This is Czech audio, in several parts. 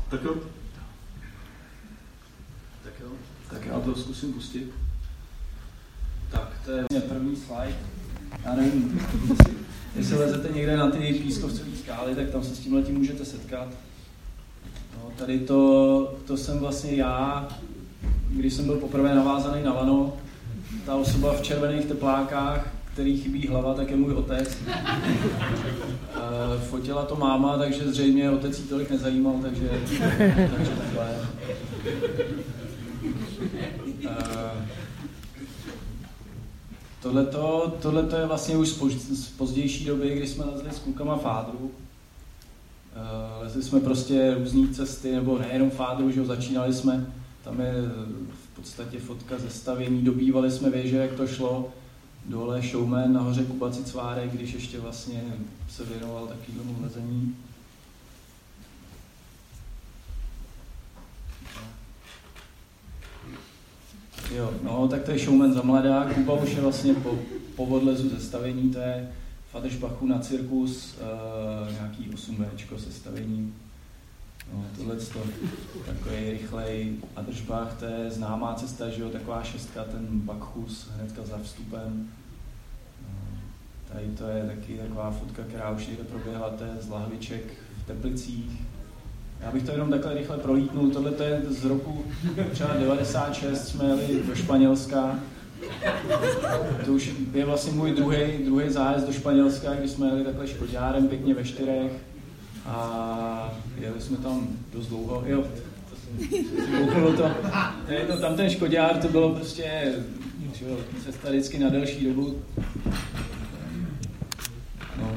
Tak jo. Tak já to zkusím pustit. Tak, to je první slide. Já nevím, jestli lezete někde na ty pískovcové skály, tak tam se s tímhletím můžete setkat. No, tady to jsem vlastně já, když jsem byl poprvé navázaný na lano. Ta osoba v červených teplákách, který chybí hlava, tak je můj otec. Fotila to máma, takže zřejmě otec jí tolik nezajímal, takže takhle. Tohleto je vlastně už z pozdější doby, kdy jsme lezli s klukama fádru. Lezli jsme prostě různý cesty, nebo nejenom fádru, že jo, začínali jsme, tam je v podstatě fotka ze stavění, dobývali jsme věže, jak to šlo, dole Showman, nahoře Kuba Cicvárek, když ještě vlastně se věnoval takovému lezení. Jo, no, tak to je Showman za mladá, Kuba už je vlastně po odlezu ze stavení, to je Fadersbachu na cirkus, nějaký 8Bčko se stavením. No, tohleto, takový rychlej Adlersbach, to je známá cesta, že jo, taková šestka, ten Bacchus hnedka za vstupem. No, tady to je taky taková fotka, která už někde proběhla, to je z lahviček v Teplicích. Já bych to jenom takhle rychle prolítnul, tohle je z roku třeba 96, jsme jeli do Španělska. To už je vlastně můj druhý zájezd do Španělska, kdy jsme jeli takhle škoďárem pěkně ve 4 a jeli jsme tam dost dlouho. Jo, tam ten škoďár, to bylo prostě cesta vždycky na delší dobu. No.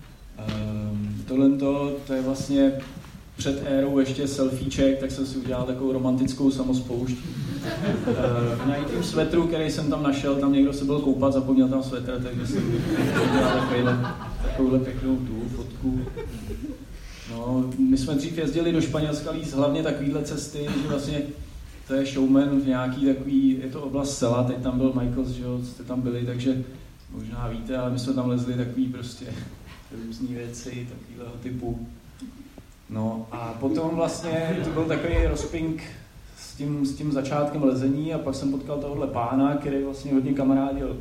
To je vlastně před érou ještě selfieček, tak jsem si udělal takovou romantickou samospoušť. Na nějakým svetru, který jsem tam našel, tam někdo se byl koupat, zapomněl tam svetr, takže jsem udělal takovouhle pěknou tu fotku. No, my jsme dřív jezdili do Španělska líst hlavně takovýhle cesty, že vlastně to je Showman v nějaký takový, je to oblast Sela, teď tam byl Michaels, že jo, jste tam byli, takže možná víte, ale my jsme tam lezli takový prostě různý věci, takovýhleho typu. No a potom vlastně to byl takový rozpink s tím začátkem lezení a pak jsem potkal tohohle pána, který vlastně hodně kamarádil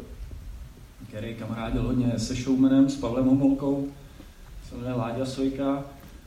hodně se Showmanem, s Pavlem Homolkou, se jmenuje Láďa Sojka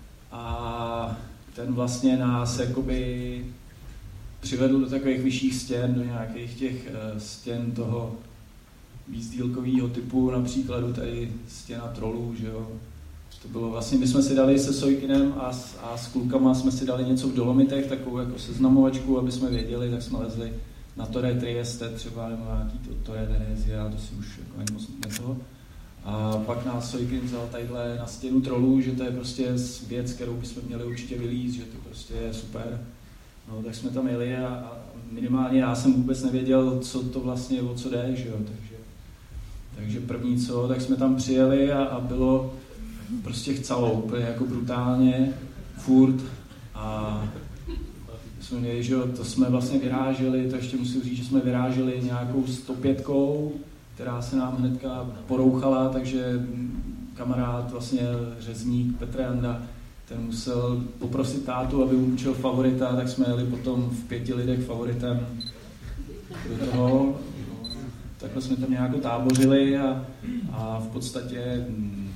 a ten vlastně nás jakoby přivedl do takových vyšších stěn, do nějakých těch stěn toho výzdílkového typu, například tady stěna trolů, že jo. To bylo vlastně, my jsme si dali se Sojkinem a s klukama jsme si dali něco v Dolomitech, takovou jako seznamovačku, aby jsme věděli, tak jsme lezli na Torre Trieste třeba, nebo nějaký Torre Teresia, to si už jako ani moc neto. A pak nás Sojkin vzal tadyhle na stěnu trolů, že to je prostě věc, kterou bychom měli určitě vylízt, že to prostě je super. No, tak jsme tam jeli a minimálně já jsem vůbec nevěděl, co to vlastně, o co jde, že jo, takže první co, tak jsme tam přijeli a bylo prostě chcelo úplně jako brutálně, furt a jsme měli, že jo, to jsme vlastně vyráželi, to ještě musím říct, že jsme vyráželi nějakou 105kou, která se nám hnedka porouchala, takže kamarád, vlastně řezník Petr Janda, ten musel poprosit tátu, aby mu učil favorita, tak jsme jeli potom v 5 lidech favoritem do toho. Takhle jsme tam nějak tábořili a v podstatě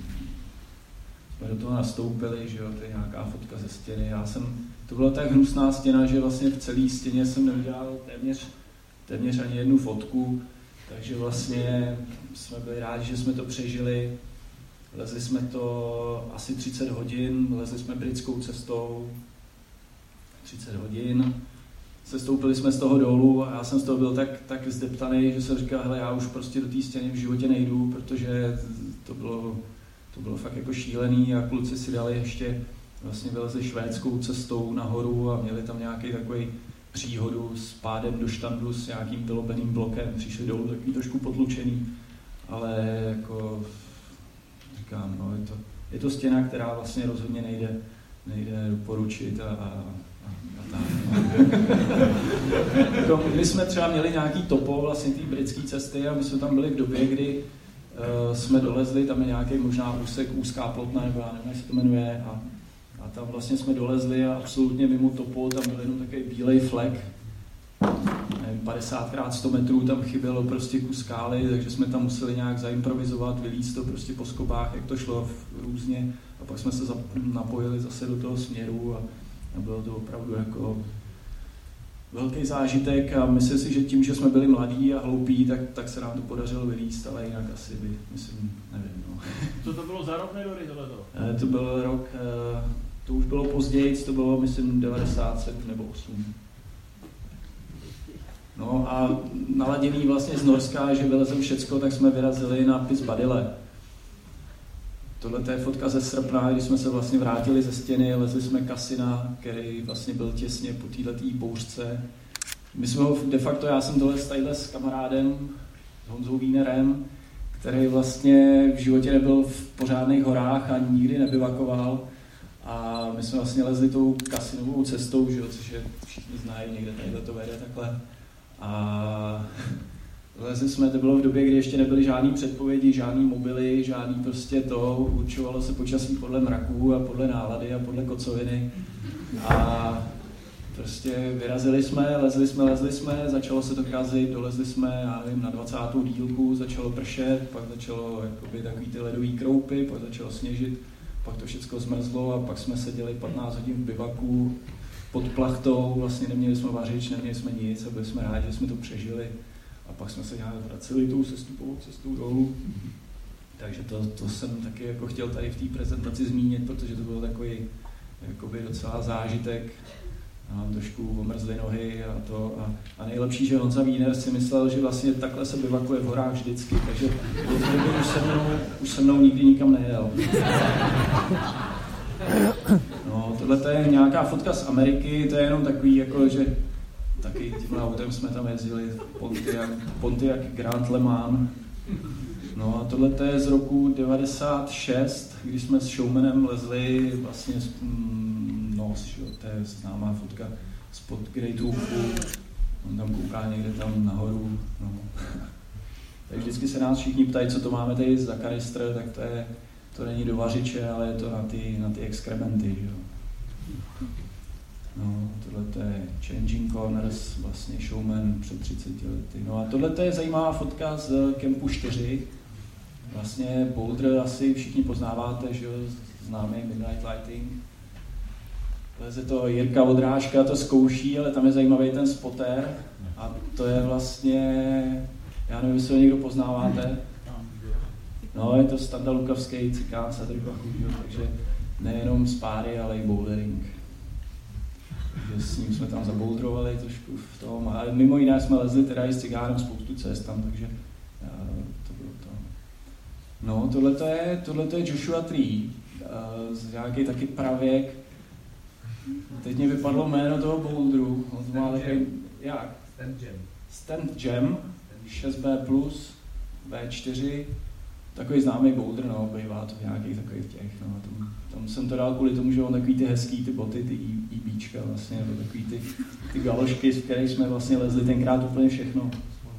jsme do toho nastoupili, že jo, to je nějaká fotka ze stěny. To byla tak hnusná stěna, že vlastně v celé stěně jsem neudělal téměř ani jednu fotku, takže vlastně jsme byli rádi, že jsme to přežili. Lezli jsme to asi 30 hodin, lezli jsme britskou cestou 30 hodin. Sestoupili jsme z toho dolů a já jsem z toho byl tak zdeptaný, že jsem říkal, hele, já už prostě do té stěny v životě nejdu, protože to bylo fakt jako šílený a kluci si dali ještě, vlastně vylezli švédskou cestou nahoru a měli tam nějaký takový příhodu s pádem do štandu s nějakým vylobeným blokem, přišli dolů takový trošku potlučený, ale jako říkám, no, je to stěna, která vlastně rozhodně nejde doporučit a my jsme třeba měli nějaký topo vlastně té britské cesty a my jsme tam byli v době, kdy jsme dolezli, tam je nějaký možná úsek, úzká plotna, nebo já nevím, jak se to jmenuje, A tam vlastně jsme dolezli a absolutně mimo topo, tam byl jenom takový bílej flek. Nevím, 50x100 metrů tam chybělo prostě kus skály, takže jsme tam museli nějak zaimprovizovat, vylízt to prostě po skobách, jak to šlo různě. A pak jsme se napojili zase do toho směru a bylo to opravdu jako velký zážitek a myslím si, že tím, že jsme byli mladí a hloupí, tak se nám to podařilo vylízt, ale jinak asi by, myslím, nevím. No. Co to bylo za rok, Nedory, tohleto? To byl rok, to už bylo později, to bylo, myslím, 97 nebo 8. No a naladěný vlastně z Norska, že vylezem všecko, tak jsme vyrazili na Pisbadile. Tohle je fotka ze srpna, když jsme se vlastně vrátili ze stěny, lezli jsme Kasina, který vlastně byl těsně po této bouřce. My jsme ho de facto, já jsem tohle stajil s kamarádem, s Honzou Wienerem, který vlastně v životě nebyl v pořádných horách a nikdy nebivakoval. A my jsme vlastně lezli tou Kasinovou cestou, že, což je, všichni znají, někde tady to vede takhle. A lezli jsme, to bylo v době, kdy ještě nebyly žádný předpovědi, žádný mobily, žádný prostě to, určovalo se počasí podle mraků a podle nálady a podle kocoviny. A prostě vyrazili jsme, lezli jsme, začalo se to kazit, dolezli jsme, já nevím, na 20. dílku, začalo pršet, pak začalo jakoby takový ty ledový kroupy, pak začalo sněžit, pak to všechno zmrzlo a pak jsme seděli 15 hodin v bivaku pod plachtou, vlastně neměli jsme vařič, neměli jsme nic a byli jsme rádi, že jsme to přežili. A pak jsme se nějak vraceli tou cestou dolů. Takže to jsem taky jako chtěl tady v té prezentaci zmínit, protože to byl takový jakoby docela zážitek. Mám trošku omrzly nohy a nejlepší, že Honza Wiener si myslel, že vlastně takhle se bivakuje v horách vždycky, takže už se mnou nikdy nikam nejel. No, tohle je nějaká fotka z Ameriky, to je jenom takový jako, že taky tímhle autem jsme tam jezdili, Pontiac Grand Le Mans. No a tohle je z roku 96, když jsme s showmanem lezli vlastně to je známá fotka spod Great Hoofu. On tam kouká někde tam nahoru. No. Tak vždycky se nás všichni ptají, co to máme tady za kanistr, tak to není do vařiče, ale je to na ty exkrementy. Že? No, tohle je Changing Corners, vlastně showman před 30 lety. No a tohle je zajímavá fotka z Kempu 4. Vlastně Boulder asi všichni poznáváte, že jo, známý Midnight Lighting. Leze to Jirka Odrážka, to zkouší, ale tam je zajímavý ten spotter. A to je vlastně, já nevím, jestli ho někdo poznáváte. No, je to Standa Lukavský, cikán, Sadrbachu, takže nejenom spáry, ale i bouldering. Takže s ním jsme tam zabouldrovali trošku v tom, ale mimo jiné jsme lezli teda i s cigánem spoustu cest tam, takže to bylo to. No, tohle je Joshua Tree, nějaký taky pravěk. Teď mě vypadlo jméno toho bouldru, on to má takový, jak? Stand Jam, 6B+, V4, takový známý boulder, no, bývá to v nějakých takových těch, no, tam jsem to dal kvůli tomu, že on takový ty hezký, ty boty, ty IBčka vlastně, nebo takový ty galošky, z kterých jsme vlastně lezli tenkrát úplně všechno.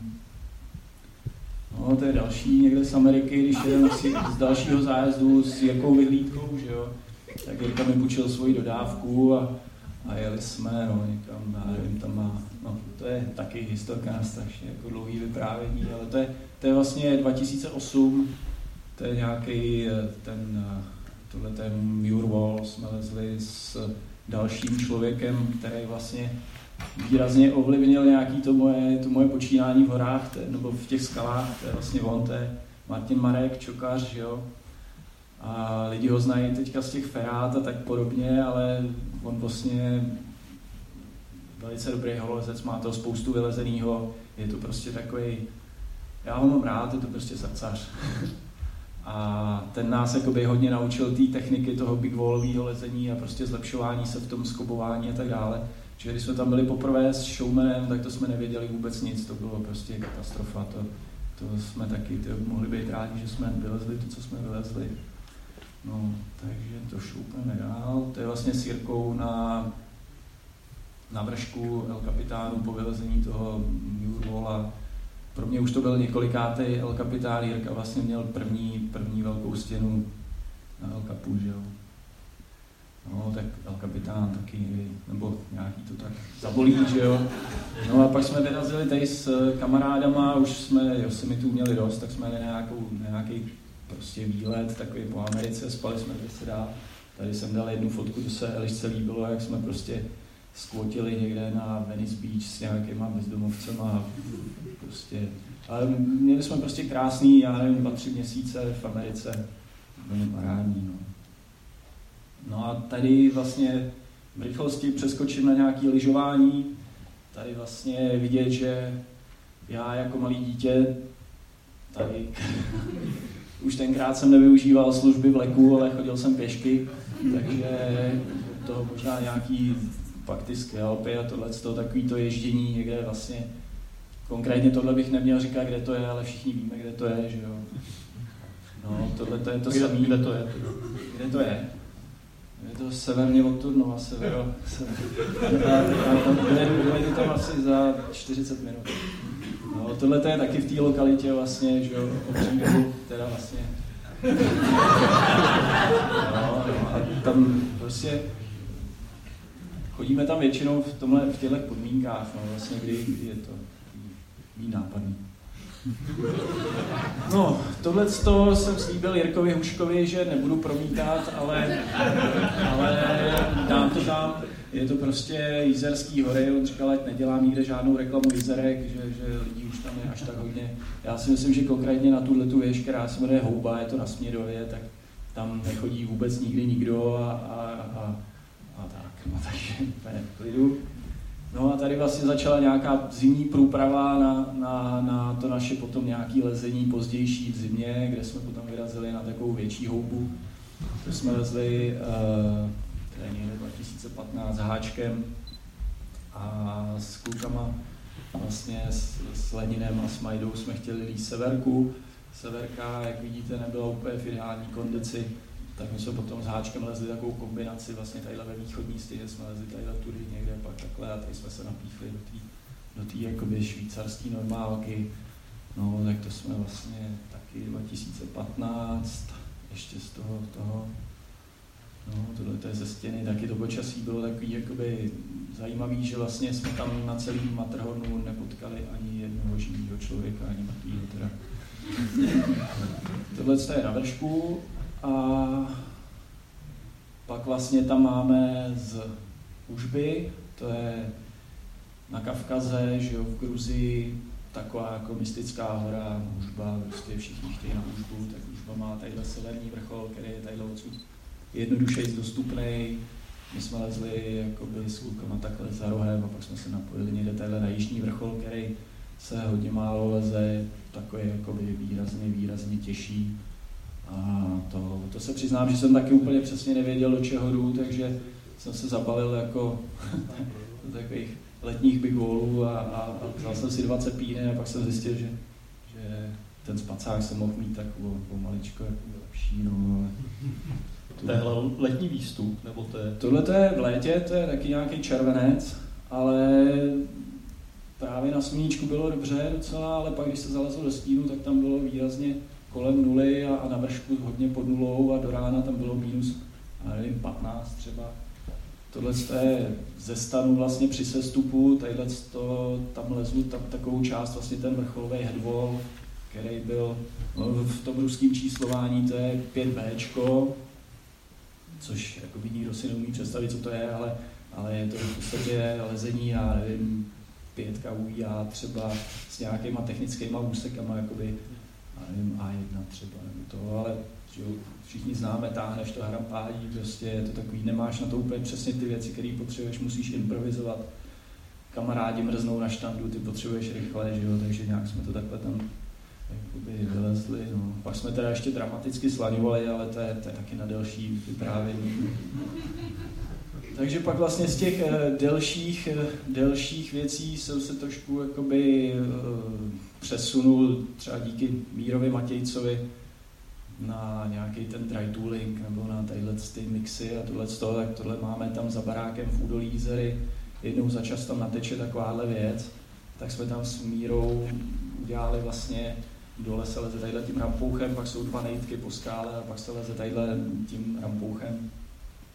No, to je další někde z Ameriky, když jedem z dalšího zájezdu s Jirkou Vyhlídkou, že jo, tak Jirka mi půjčil svoji dodávku a jeli jsme, no, někam, já nevím, tam má, no, to je taky historka na strašně jako dlouhý vyprávění, ale to je vlastně 2008, to je nějaký tohle je Muir Wall, jsme lezli s dalším člověkem, který vlastně výrazně ovlivnil nějaký to moje počínání v horách, nebo v těch skalách, to je vlastně on, to je Martin Marek, čokař, že jo. A lidi ho znají teďka z těch ferát a tak podobně, ale on vlastně velice dobrý holezec, má toho spoustu vylezenýho, je to prostě takový, já ho mám rád, je to prostě srdcař. A ten nás jakoby hodně naučil té techniky toho big wallového lezení a prostě zlepšování se v tom skobování a tak dále. Čiže když jsme tam byli poprvé s showmanem, tak to jsme nevěděli vůbec nic, to bylo prostě katastrofa. To jsme taky mohli být rádi, že jsme vylezli to, co jsme vylezli. No, takže to šoupneme dál. To je vlastně s Jirkou na vršku El Capitánu po vylezení toho Muir Walla. Pro mě už to byl několikátý El Capitán, Jirka vlastně měl první velkou stěnu na El Capu, že jo. No, tak El Capitán taky, nebo nějaký to tak zabolí, že jo. No a pak jsme vyrazili tady s kamarádama, už jsme Yosemitu měli dost, tak jsme jeli nějaký prostě výlet, takový po Americe, spali jsme, kde se dá. Tady jsem dal jednu fotku, to se Elišce líbilo, jak jsme prostě skvotili někde na Venice Beach s nějakýma bezdomovcema. Prostě. Ale měli jsme prostě krásný, já nevím, 2-3 měsíce v Americe. Úplně parádní, no. No a tady vlastně v rychlosti přeskočím na nějaké lyžování. Tady vlastně vidět, že já jako malý dítě tady už tenkrát jsem nevyužíval služby vleku, ale chodil jsem pěšky, takže to možná nějaký fakticky Alpy a tohleto, takový to ježdění někde vlastně. Konkrétně tohle bych neměl říkat, kde to je, ale všichni víme, kde to je, že jo. No, tohle to je to samé. Kde to je? Kde to je? Je to severně od Turnova, severo. Dojedu tam asi za 40 minut. No, tohle to je taky v té lokalitě vlastně, že jo, Obříberu, teda vlastně. No, a tam prostě chodíme tam většinou v těchto podmínkách, no, vlastně, kdy je to nápadný. No, tohleto jsem slíbil Jirkovi Huškovi, že nebudu promítat, ale dám to tam. Je to prostě Jizerský hory, on říkal, ať nedělám nikde žádnou reklamu Jizerek, že lidí už tam je až tak hodně. Já si myslím, že konkrétně na tuhletu věž, která se jmenuje Houba, je to na Smědově, tak tam nechodí vůbec nikdy nikdo a tak, no takže úplně v klidu. No a tady vlastně začala nějaká zimní průprava na to naše potom nějaké lezení pozdější v zimě, kde jsme potom vyrazili na takovou větší houbu. To jsme lezli někde 2015 s Háčkem a s klukama, vlastně s Leninem a s Majdou jsme chtěli líst severku. Severka, jak vidíte, nebyla úplně v ideální kondici, tak my jsme potom s Háčkem lezli takovou kombinaci, vlastně tadyhle ve východní stěně jsme lezli tadyhle tudy někde, pak takhle a tady jsme se napíchli do té jakoby švýcarské normálky. No, tak to jsme vlastně taky 2015, ještě z toho. No, tohle je ze stěny, taky to počasí bylo takový jakoby zajímavý, že vlastně jsme tam na celém Matterhornu nepotkali ani jednoho živého člověka, ani mrtvýho teda. Tohle je na vršku a pak vlastně tam máme z Užby, to je na Kavkaze, že jo, v Gruzii, taková jako mystická hora, Užba, prostě všichni chtějí na Užbu, tak Užba má tadyhle severní vrchol, který je tadyhle odsud jednodušeji dostupný. My jsme lezli jakoby s klukama takhle za rohem a pak jsme se napojili někde tadyhle na jižní vrchol, který se hodně málo leze, takový jakoby výrazně těžší. A to se přiznám, že jsem taky úplně přesně nevěděl, do čeho jdu, takže jsem se zabalil jako do takových letních big wallů a vzal jsem si 20 píny a pak jsem zjistil, že ten spacák jsem mohl mít tak pomaličko jako lepší, no, ale... To je letní výstup, nebo to je... Tohle to je v létě, to je taky nějaký červenec, ale právě na sluníčku bylo dobře docela, ale pak když se zalezlo do stínu, tak tam bylo výrazně kolem nuly a na vršku hodně pod nulou a do rána tam bylo minus, nevím, 15 třeba. Tohle je ze stanu vlastně při sestupu, tam lezu takovou část, vlastně ten vrcholový headwall, který byl v tom ruském číslování, to je 5Bčko, což jakoby nikdo si neumí představit, co to je, ale je to v podstatě lezení, já nevím, 5 UIA třeba s nějakýma technickýma úsekama, jakoby, nevím, A1 třeba, nebo to, ale že všichni známe, táhneš to hrampádí, prostě je to takový, nemáš na to úplně přesně ty věci, které potřebuješ, musíš improvizovat. Kamarádi mrznou na štandu, ty potřebuješ rychle, že jo, takže nějak jsme to takhle tam jakoby vylezli, no. Pak jsme teda ještě dramaticky slaňovali, ale to je taky na delší vyprávění. Takže pak vlastně z těch delších věcí jsem se trošku jakoby přesunul třeba díky Mírovi Matějcovi na nějaký ten dry tooling nebo na tadyhle ty mixy a tohleto, tak tohle máme tam za barákem v údolí Jizery. Jednou za čas tam nateče takováhle věc, tak jsme tam s Mírou udělali vlastně, dole se leze tadyhle tím rampouchem, pak jsou 2 nejtky po skále a pak se leze tadyhle tím rampouchem.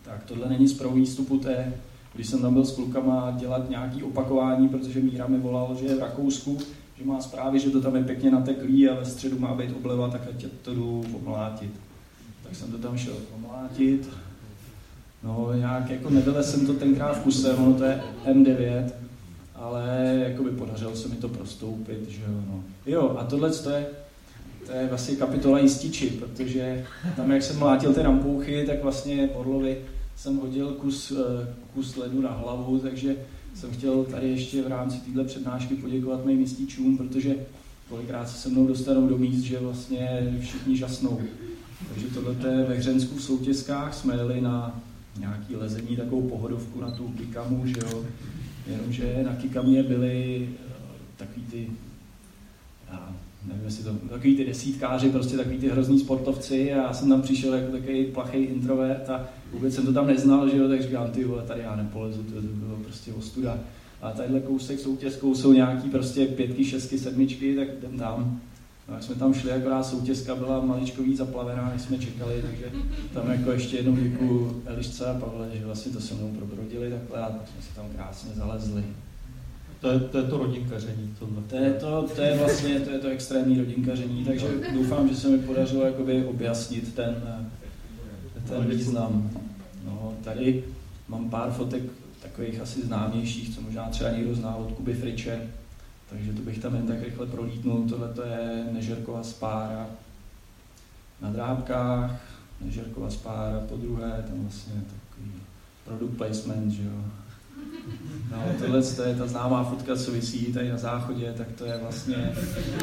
Tak tohle není z prvního výstupu, když jsem tam byl s klukama dělat nějaké opakování, protože Míra mi volal, že je v Rakousku, že má zprávy, že to tam je pěkně nateklý a ve středu má být obliva, tak ať to jdu omlátit. Tak jsem to tam šel omlátit. No nějak jako nevylez jsem to tenkrát v kuse, ono to je M9, ale jakoby podařilo se mi to prostoupit, že jo, no. Jo, a tohle to je vlastně kapitola jističi, protože tam, jak jsem mlátil ty rampouchy, tak vlastně Orlovi jsem hodil kus ledu na hlavu, takže jsem chtěl tady ještě v rámci téhle přednášky poděkovat mým jističům, protože kolikrát se mnou dostanou do míst, že vlastně všichni žasnou. Takže tohle je ve Hřensku v Soutězkách, jsme jeli na nějaký lezení, takovou pohodovku na tu Kikamu, že jo. Jenomže na Kikamě byli takový ty, já nevím, jestli to, takový ty desítkáři, prostě takový ty hrozný sportovci a já jsem tam přišel jako takový plachej introvert a vůbec jsem to tam neznal, že jo, tak říkám, ty vole, tady já nepolezu, to bylo prostě ostuda. A tadyhle kousek Soutězkou jsou nějaký prostě 5, 6, 7, tak jdem tam. No, jak jsme tam šli, akorát Soutězka byla maličko víc zaplavená, než jsme čekali, takže tam jako ještě jednou děkuju Elišce a Pavle, že vlastně to se mnou probrodili takhle a jsme si tam krásně zalezli. To je to rodinkaření. To je vlastně to extrémní rodinkaření, takže doufám, že se mi podařilo jakoby objasnit ten význam. No, tady mám pár fotek takových asi známějších, co možná třeba někdo zná od Kuby Friče, takže to bych tam jen tak rychle prolítnul. Tohle to je Nežerkova spára na Drábkách, Nežerkova spára podruhé, tam vlastně takový product placement, že jo. No, tohle je ta známá fotka, co visí tady na záchodě, tak to je vlastně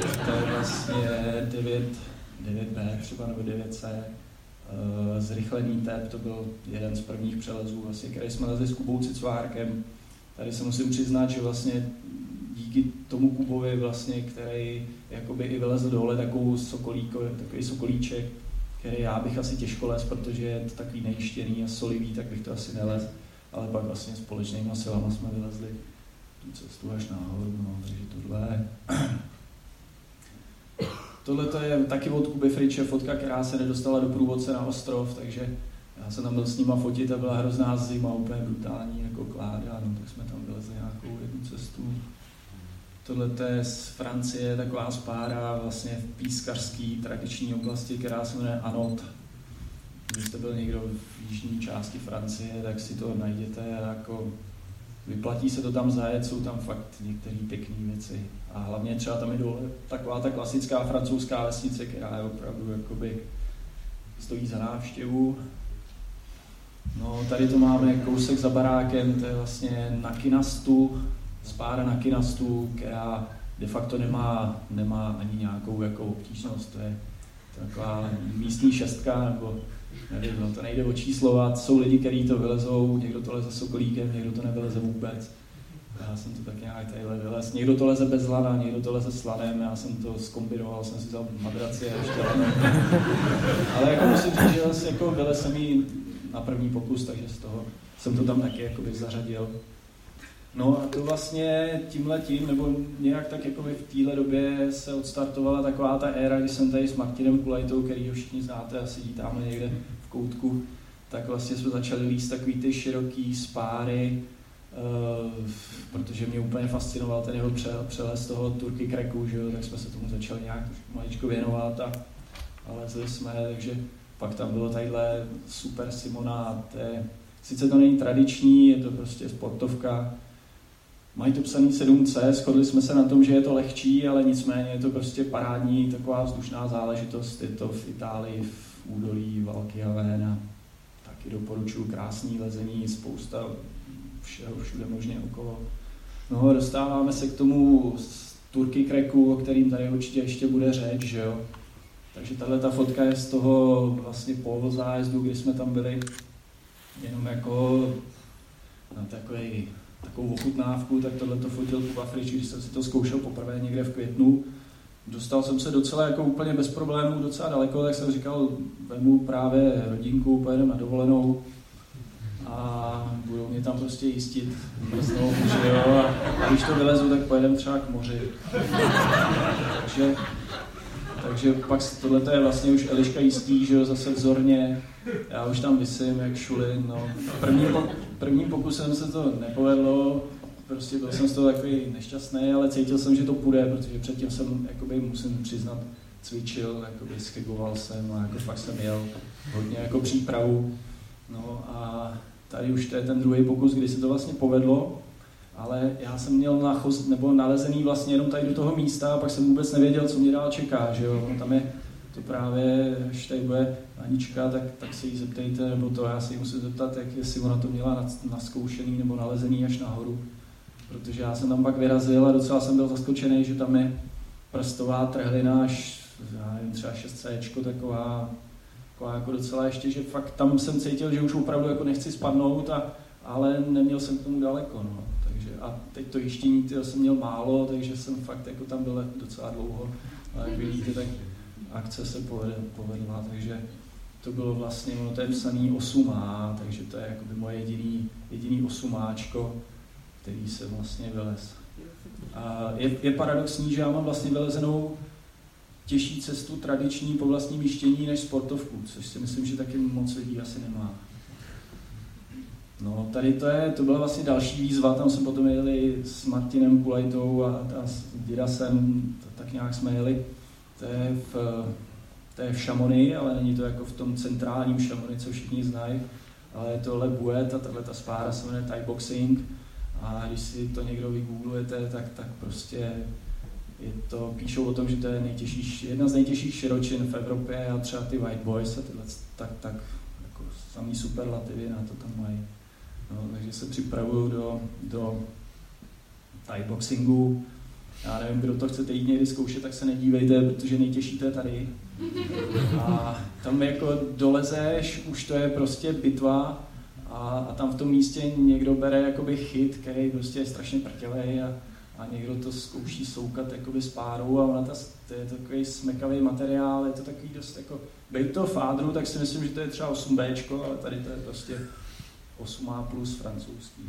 9B třeba, nebo 9C. Zrychlený tep, to byl jeden z prvních přelezů, vlastně, který jsme lezli s Kubou Cicvárkem. Tady se musím přiznat, že vlastně díky tomu Kubovi, vlastně, který jakoby i vylezl dole takový sokolíček, který já bych asi těžko lez, protože je to takový nejištěný a solivý, tak bych to asi nelez. Ale pak vlastně společnýma silama jsme vylezli tu cestu až nahoru, no, takže tohle je taky od Kuby Friče fotka, která se nedostala do průvodce na ostrov, takže já jsem tam byl s nima fotit a byla hrozná zima, úplně brutální, jako kláda, no, tak jsme tam vylezli nějakou jednu cestu. Tohle je z Francie, taková spára vlastně v pískařské tradiční oblasti, která se jmenuje Anot. Když jste byl někdo v jižní části Francie, tak si to najděte, jako vyplatí se to tam zajet, jsou tam fakt některé pěkné věci. A hlavně třeba tam je dole taková ta klasická francouzská vesnice, která je opravdu jakoby stojí za návštěvu. No, tady to máme kousek za barákem, to je vlastně na Kinastu, spára na Kinastu, která de facto nemá ani nějakou jako obtížnost, to je taková místní šestka, nebo nevím, no, to nejde očíslovat, jsou lidi, kteří to vylezou, někdo to leze sokolíkem, někdo to nevyleze vůbec. Já jsem to tak nějak tadyhle vylez. Někdo to leze bez lana, někdo to leze s lanem, já jsem to zkombinoval, jsem si vzal madraci a ještě lanem. Ale jako musím říct, že vlastně jako vylez jsem jí na první pokus, takže z toho jsem to tam taky jakoby zařadil. No a to vlastně tímhletím, nebo nějak tak jakoby v téhle době se odstartovala taková ta éra, kdy jsem tady s Martinem Kulajtou, který ho všichni znáte a sedí tamhle někde v koutku, tak vlastně jsme začali líst takový ty široký spáry, protože mě úplně fascinoval ten jeho přelez toho Turkey Cracku, že jo, tak jsme se tomu začali nějak maličko věnovat a lezli jsme, takže pak tam bylo tadyhle Super Simona, sice to není tradiční, je to prostě sportovka, mají to psaný 7C, shodli jsme se na tom, že je to lehčí, ale nicméně je to prostě parádní, taková vzdušná záležitost, je to v Itálii, v údolí Valky Havena, taky doporučuji, krásný lezení, spousta všeho všude možně okolo. No, dostáváme se k tomu Turkey Cracku, o kterým tady určitě ještě bude řeč, že jo. Takže tato fotka je z toho vlastně půl zájezdu, kdy jsme tam byli jenom jako na takovou ochutnávku, tak tohleto fotil Kuba Frič, když jsem si to zkoušel poprvé někde v květnu. Dostal jsem se docela jako úplně bez problémů, docela daleko, tak jsem říkal, vemu právě rodinku, pojedeme na dovolenou a budou mě tam prostě jistit mrznou, že jo, a když to vylezu, tak pojedeme třeba k moři. Takže pak tohle je vlastně už Eliška jistý, že jo, zase vzorně. Já už tam visím jak šulin, no. Prvním pokusem se to nepovedlo, prostě byl jsem z toho takový nešťastný, ale cítil jsem, že to půjde, protože předtím jsem, jakoby, musím přiznat, cvičil, jakoby skegoval jsem a jako fakt jsem jel hodně jako přípravu. No a tady už to je ten druhý pokus, kdy se to vlastně povedlo, ale já jsem měl nalezený vlastně jenom tady do toho místa a pak jsem vůbec nevěděl, co mě dál čeká, že jo. Tam je to právě, až tady bude Anička, tak se jí zeptejte, nebo to já se jí musím zeptat, jestli ona to měla naskoušený nebo nalezený až nahoru. Protože já jsem tam pak vyrazil a docela jsem byl zaskočený, že tam je prstová trhlina až, já nevím, třeba 6C, taková jako docela ještě, že fakt tam jsem cítil, že už opravdu jako nechci spadnout, ale neměl jsem k tomu daleko, no. Takže a teď to jištění jsem měl málo, takže jsem fakt jako tam byl docela dlouho, ale jak vidíte, tak akce se povedla, takže to bylo vlastně, ono to je psaný 8A, takže to je jakoby moje jediný 8áčko, který jsem vlastně vylez. A je paradoxní, že já mám vlastně vylezenou těžší cestu tradiční po vlastním jištění než sportovku, což si myslím, že taky moc lidí asi nemá. No, tady to byla vlastně další výzva, tam jsme potom jeli s Martinem Kulajtou a s Didasem, tak nějak jsme jeli. To je v Chamonix, ale není to jako v tom centrálním Chamonix, co všichni znají, ale je to Le Bouet a tato spára se jmenuje Thai Boxing. A když si to někdo vygooglujete, tak prostě píšou o tom, že to je jedna z nejtěžších širočin v Evropě a třeba ty White Boys a tyhle tak jako samý superlativy na to tam mají. No, takže se připravuju do Thai boxingu. Já nevím, kdo to chcete jít někdy zkoušet, tak se nedívejte, protože nejtěžší to je tady. A tam jako dolezeš, už to je prostě bitva a tam v tom místě někdo bere jakoby chyt, který prostě je strašně prtělej a někdo to zkouší soukat jakoby s párou a ona to je takový smekavý materiál, je to takový dost jako, bejt to fádru, tak si myslím, že to je třeba 8Bčko, ale tady to je prostě 8A plus francouzský.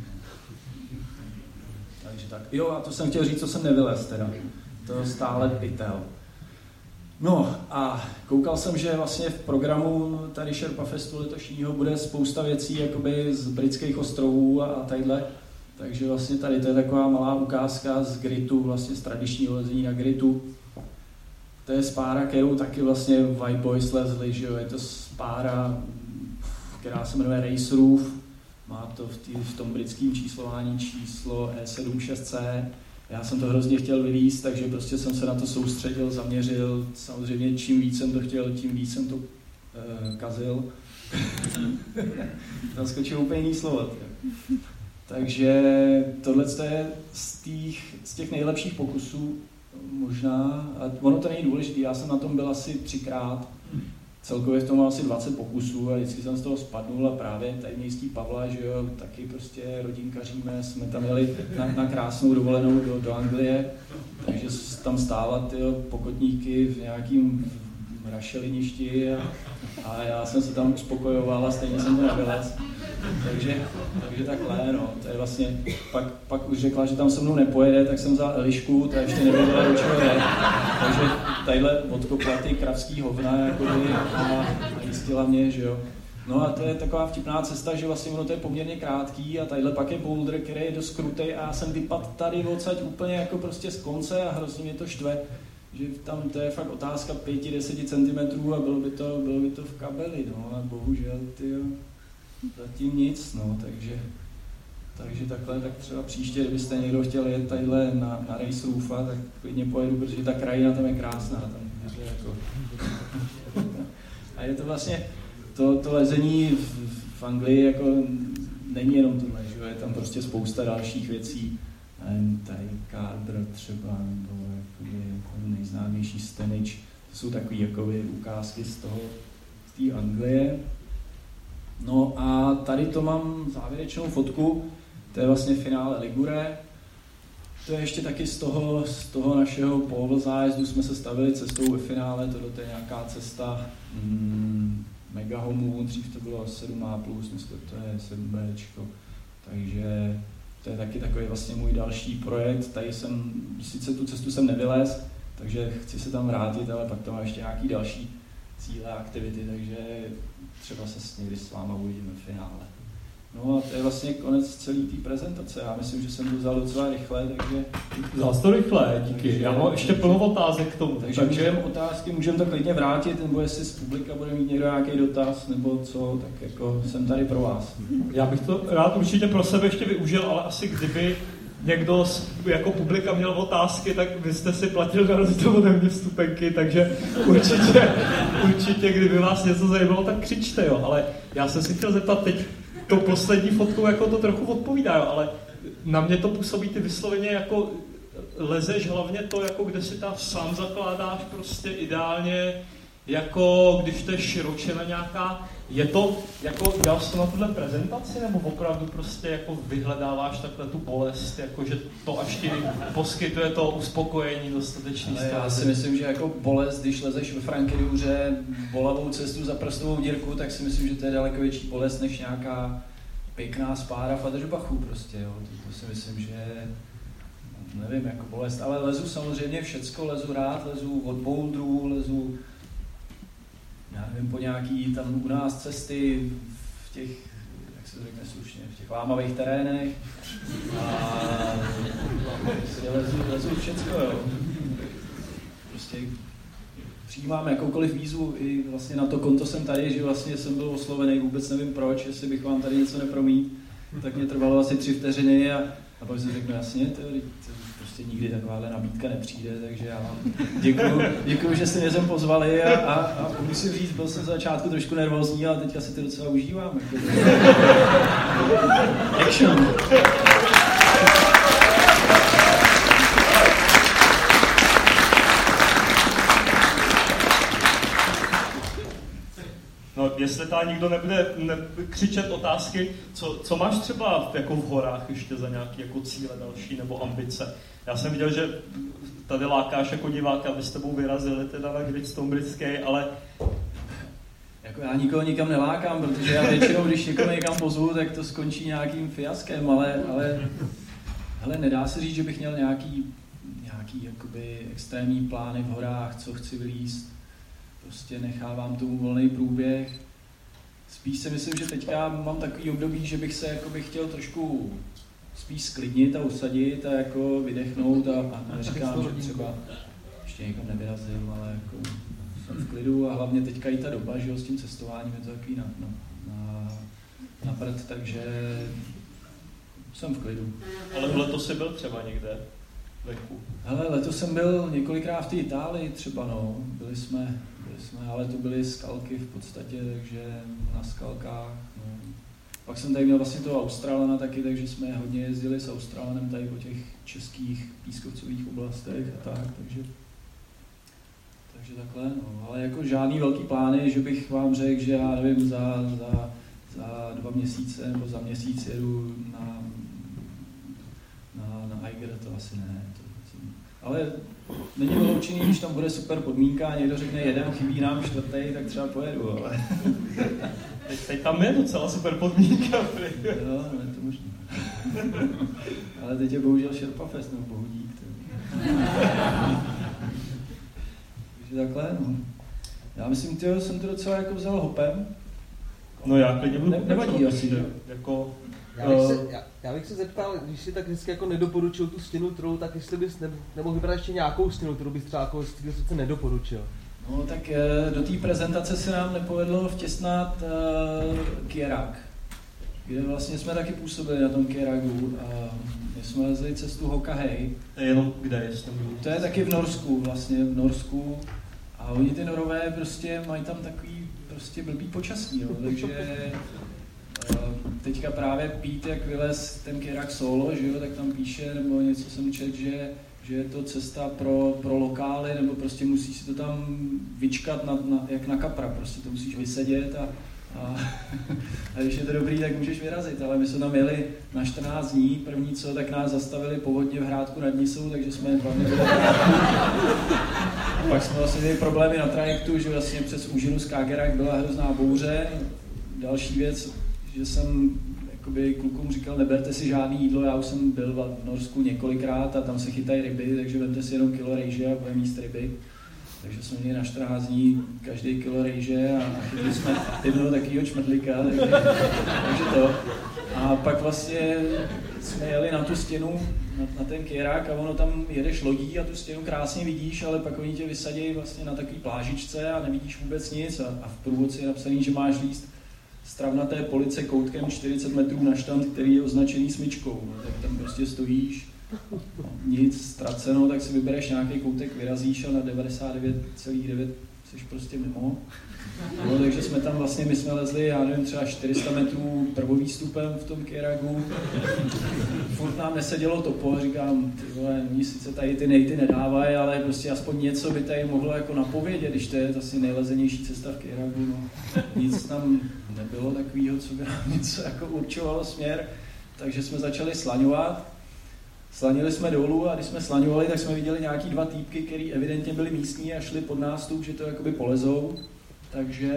Takže tak. Jo, a to jsem chtěl říct, co jsem nevylez teda. To stále pytel. No a koukal jsem, že vlastně v programu tady Sherpa Festu letošního bude spousta věcí jakoby z britských ostrovů a tadyhle. Takže vlastně tady to je taková malá ukázka z gritu, vlastně z tradičního lezení na gritu. To je spára, kterou taky vlastně White Boys lezli, že jo, je to spára, která se jmenuje Race Roof. Má to v tom britském číslování číslo E76C. Já jsem to hrozně chtěl vylízt, takže prostě jsem se na to soustředil, zaměřil. Samozřejmě čím víc jsem to chtěl, tím víc jsem to kazil. Tam skočil úplně jiný slovo. Takže tohle je z těch nejlepších pokusů možná. A ono to není důležité, já jsem na tom byl asi 3krát. Celkově v tom mám asi 20 pokusů a vždycky jsem z toho spadnul a právě tady městí Pavla, že jo, taky prostě rodinkaříme, jsme tam jeli na krásnou dovolenou do Anglie, takže tam stála tyjo, pokotníky v nějakým rašeliništi a já jsem se tam uspokojoval a stejně jsem to nevylez. Takže takhle, no, to je vlastně, pak už řekla, že tam se mnou nepojede, tak jsem vzal Elišku, ta ještě nevěděla, do čeho je. Takže tadyhle odkopla ty kravský hovna jakoby, a jistila mě, že jo. No a to je taková vtipná cesta, že vlastně ono to je poměrně krátký a tadyhle pak je boulder, který je dost krutej a já jsem vypadl tady odsaď úplně jako prostě z konce a hrozně mě to štve, že tam to je fakt otázka 5-10 cm a bylo by to v kabeli, no a bohužel, tyjo. Zatím nic, no, takže takhle, tak třeba příště, kdybyste někdo chtěl jet tadyhle na Race Roofa, tak klidně pojedu, protože ta krajina tam je krásná, tam je jako... A je to vlastně, to lezení v Anglii jako není jenom tohle, že je tam prostě spousta dalších věcí, tady Carver třeba, nebo jako nejznámější Stanage, to jsou takový jakoby ukázky z té Anglie. No a tady to mám závěrečnou fotku, to je vlastně finále Ligure. To je ještě taky z toho našeho pole zájezdu jsme se stavili cestou ve finále, tohle je nějaká cesta Megahomu, dřív to bylo 7A+, myslím, to je 7Bčko, takže to je taky takový vlastně můj další projekt. Tady sice tu cestu jsem nevylez, takže chci se tam vrátit, ale pak tam mám ještě nějaký další cíle a aktivity, takže třeba se někdy s váma uvidíme v finále. No a to je vlastně konec celé té prezentace. Já myslím, že jsem to vzal docela rychle, takže... Vzal to rychle, díky. Já mám ještě plno otázek k tomu. Takže můžeme to klidně vrátit, nebo jestli z publika bude mít někdo nějaký dotaz, nebo co, tak jako jsem tady pro vás. Já bych to rád určitě pro sebe ještě využil, ale asi kdyby někdo jako publika měl otázky, tak vy jste si platil na rozdíl ode mě vstupenky, takže určitě, kdyby vás něco zajímalo, tak křičte, jo. Ale já jsem si chtěl zeptat teď, tou poslední fotkou jako to trochu odpovídá, jo, ale na mě to působí ty vysloveně jako lezeš hlavně to, jako kde si tam sám zakládáš prostě ideálně, jako když to je širočina nějaká. Je to, jako dělal jsi to na tuhle prezentaci, nebo opravdu prostě jako vyhledáváš takhle tu bolest, jako že to až ti poskytuje to uspokojení dostatečný stav? Já si myslím, že jako bolest, když lezeš ve Frankenůře bolavou cestu za prstovou dírku, tak si myslím, že to je daleko větší bolest, než nějaká pěkná spára v Adrbachu prostě, jo. To si myslím, že nevím, jako bolest, ale lezu samozřejmě všecko, lezu rád, lezu od bouldrů, lezu já nevím, po nějaký tam u nás cesty v těch, jak se to řekne slušně, v těch lámavých terénech a lezu všecko, jo. Prostě přijímám jakoukoliv výzvu i vlastně na to konto jsem tady, že vlastně jsem byl oslovený, vůbec nevím proč, jestli bych vám tady něco nepromít, tak mě trvalo asi 3 vteřiny a pak jsem řekl, jasně, to prostě nikdy takováhle nabídka nepřijde, takže já vám děkuju, že jste mě sem pozvali a musím říct, byl jsem za začátku trošku nervózní, ale teďka si to docela užívám. Action! No, jestli tady nikdo nebude křičet otázky, co máš třeba jako v horách ještě za nějaké jako cíle další nebo ambice? Já jsem viděl, že tady lákáš jako diváka, aby s tebou vyrazili teda na Great Stone Bridge, ale... Jako já nikoho nikam nelákám, protože já většinou, když někoho někam pozvu, tak to skončí nějakým fiaskem, ale hele, nedá se říct, že bych měl nějaký jakoby extrémní plány v horách, co chci vylízt. Prostě nechávám tomu volný průběh. Spíš si myslím, že teďka mám takový období, že bych se jakoby chtěl trošku spíš sklidnit a usadit a jako vydechnout a neříkám, že třeba ještě někam nevyrazím, ale jako jsem v klidu a hlavně teďka i ta doba, že jo, s tím cestováním je to takový na prd, takže jsem v klidu. Ale letos jsi byl třeba někde venku? Hele, letos jsem byl několikrát v té Itálii třeba, no. Byli jsme, ale to byly skalky v podstatě, takže na skalkách, no. Pak jsem tady měl vlastně toho Australana taky, takže jsme hodně jezdili s Australanem tady po těch českých pískovcových oblastech a tak, takže takhle, no. Ale jako žádný velký plány, že bych vám řekl, že já nevím, za 2 měsíce nebo za měsíc jedu na Eiger, to asi ne. Ale není vyloučený, když tam bude super podmínka a někdo řekne jedem, chybí nám 4., tak třeba pojedu, ale... Teď tam je docela super podmínka. Jo, no, je to možné. Ale teď je bohužel Sherpa Fest, nebo Bohudík. Takže takhle, no. Já myslím, že jsem to docela jako vzal hopem. No já klidně budu nevadí asi, že? Jako... Já bych se zeptal, když jsi tak vždycky jako nedoporučil tu stěnu trolu, tak jestli bys nemohl vybrat ještě nějakou stěnu, kterou bys třeba jako srdce nedoporučil. No tak do té prezentace se nám nepovedlo vtěsnat Kierak, kde vlastně jsme taky působili na tom Kieragu a my jsme lezli cestu Hokahei. Jenom kde je? To je taky v Norsku, a oni ty Norové prostě mají tam takový prostě blbý počasí, jo, takže teďka právě Pete, jak vylez ten Kierak solo, že jo, tak tam píše, nebo něco jsem četl, že je to cesta pro lokály, nebo prostě musíš si to tam vyčkat jak na kapra, prostě to musíš vysedět a když je to dobrý, tak můžeš vyrazit, ale my jsme tam jeli na 14 dní, první co, tak nás zastavili povodně v Hrádku nad Nisou, takže jsme 2 dny byli. Pak jsme vlastně měli problémy na trajektu, že vlastně přes úžinu Skagerrak byla hrozná bouře. Další věc, že jsem jakoby klukům říkal, neberte si žádný jídlo, já už jsem byl v Norsku několikrát a tam se chytají ryby, takže vemte si jenom kilo rejže a budeme jíst ryby. Takže jsme měli na 14 dní každý kilo rejže a chytli jsme jednoho takového čmrtlíka, takže to. A pak vlastně jsme jeli na tu stěnu, na ten kérák a ono tam jedeš lodí a tu stěnu krásně vidíš, ale pak oni tě vysadí vlastně na takový plážičce a nevidíš vůbec nic a v průvodci je napsaný, že máš líst z travnaté police koutkem 40 metrů na štant, který je označený smyčkou. No, tak tam prostě stojíš, nic ztraceno, tak si vybereš nějaký koutek, vyrazíš a na 99,9 jsi prostě mimo. No, takže jsme tam vlastně, my jsme lezli, já nevím, třeba 400 metrů prvovýstupem v tom kéragu. Furt nám nesedělo topo, říkám, ty vole, oni sice tady ty nejty nedávají, ale prostě aspoň něco by tady mohlo jako napovědět, když to je asi nejlezenější cesta v kéragu. No. Nic tam nebylo takového, co by nám něco jako určovalo směr, takže jsme začali slaňovat. Slanili jsme dolů a když jsme slaňovali, tak jsme viděli nějaký 2 týpky, který evidentně byli místní a šli pod nástup, že to jakoby polezou. Takže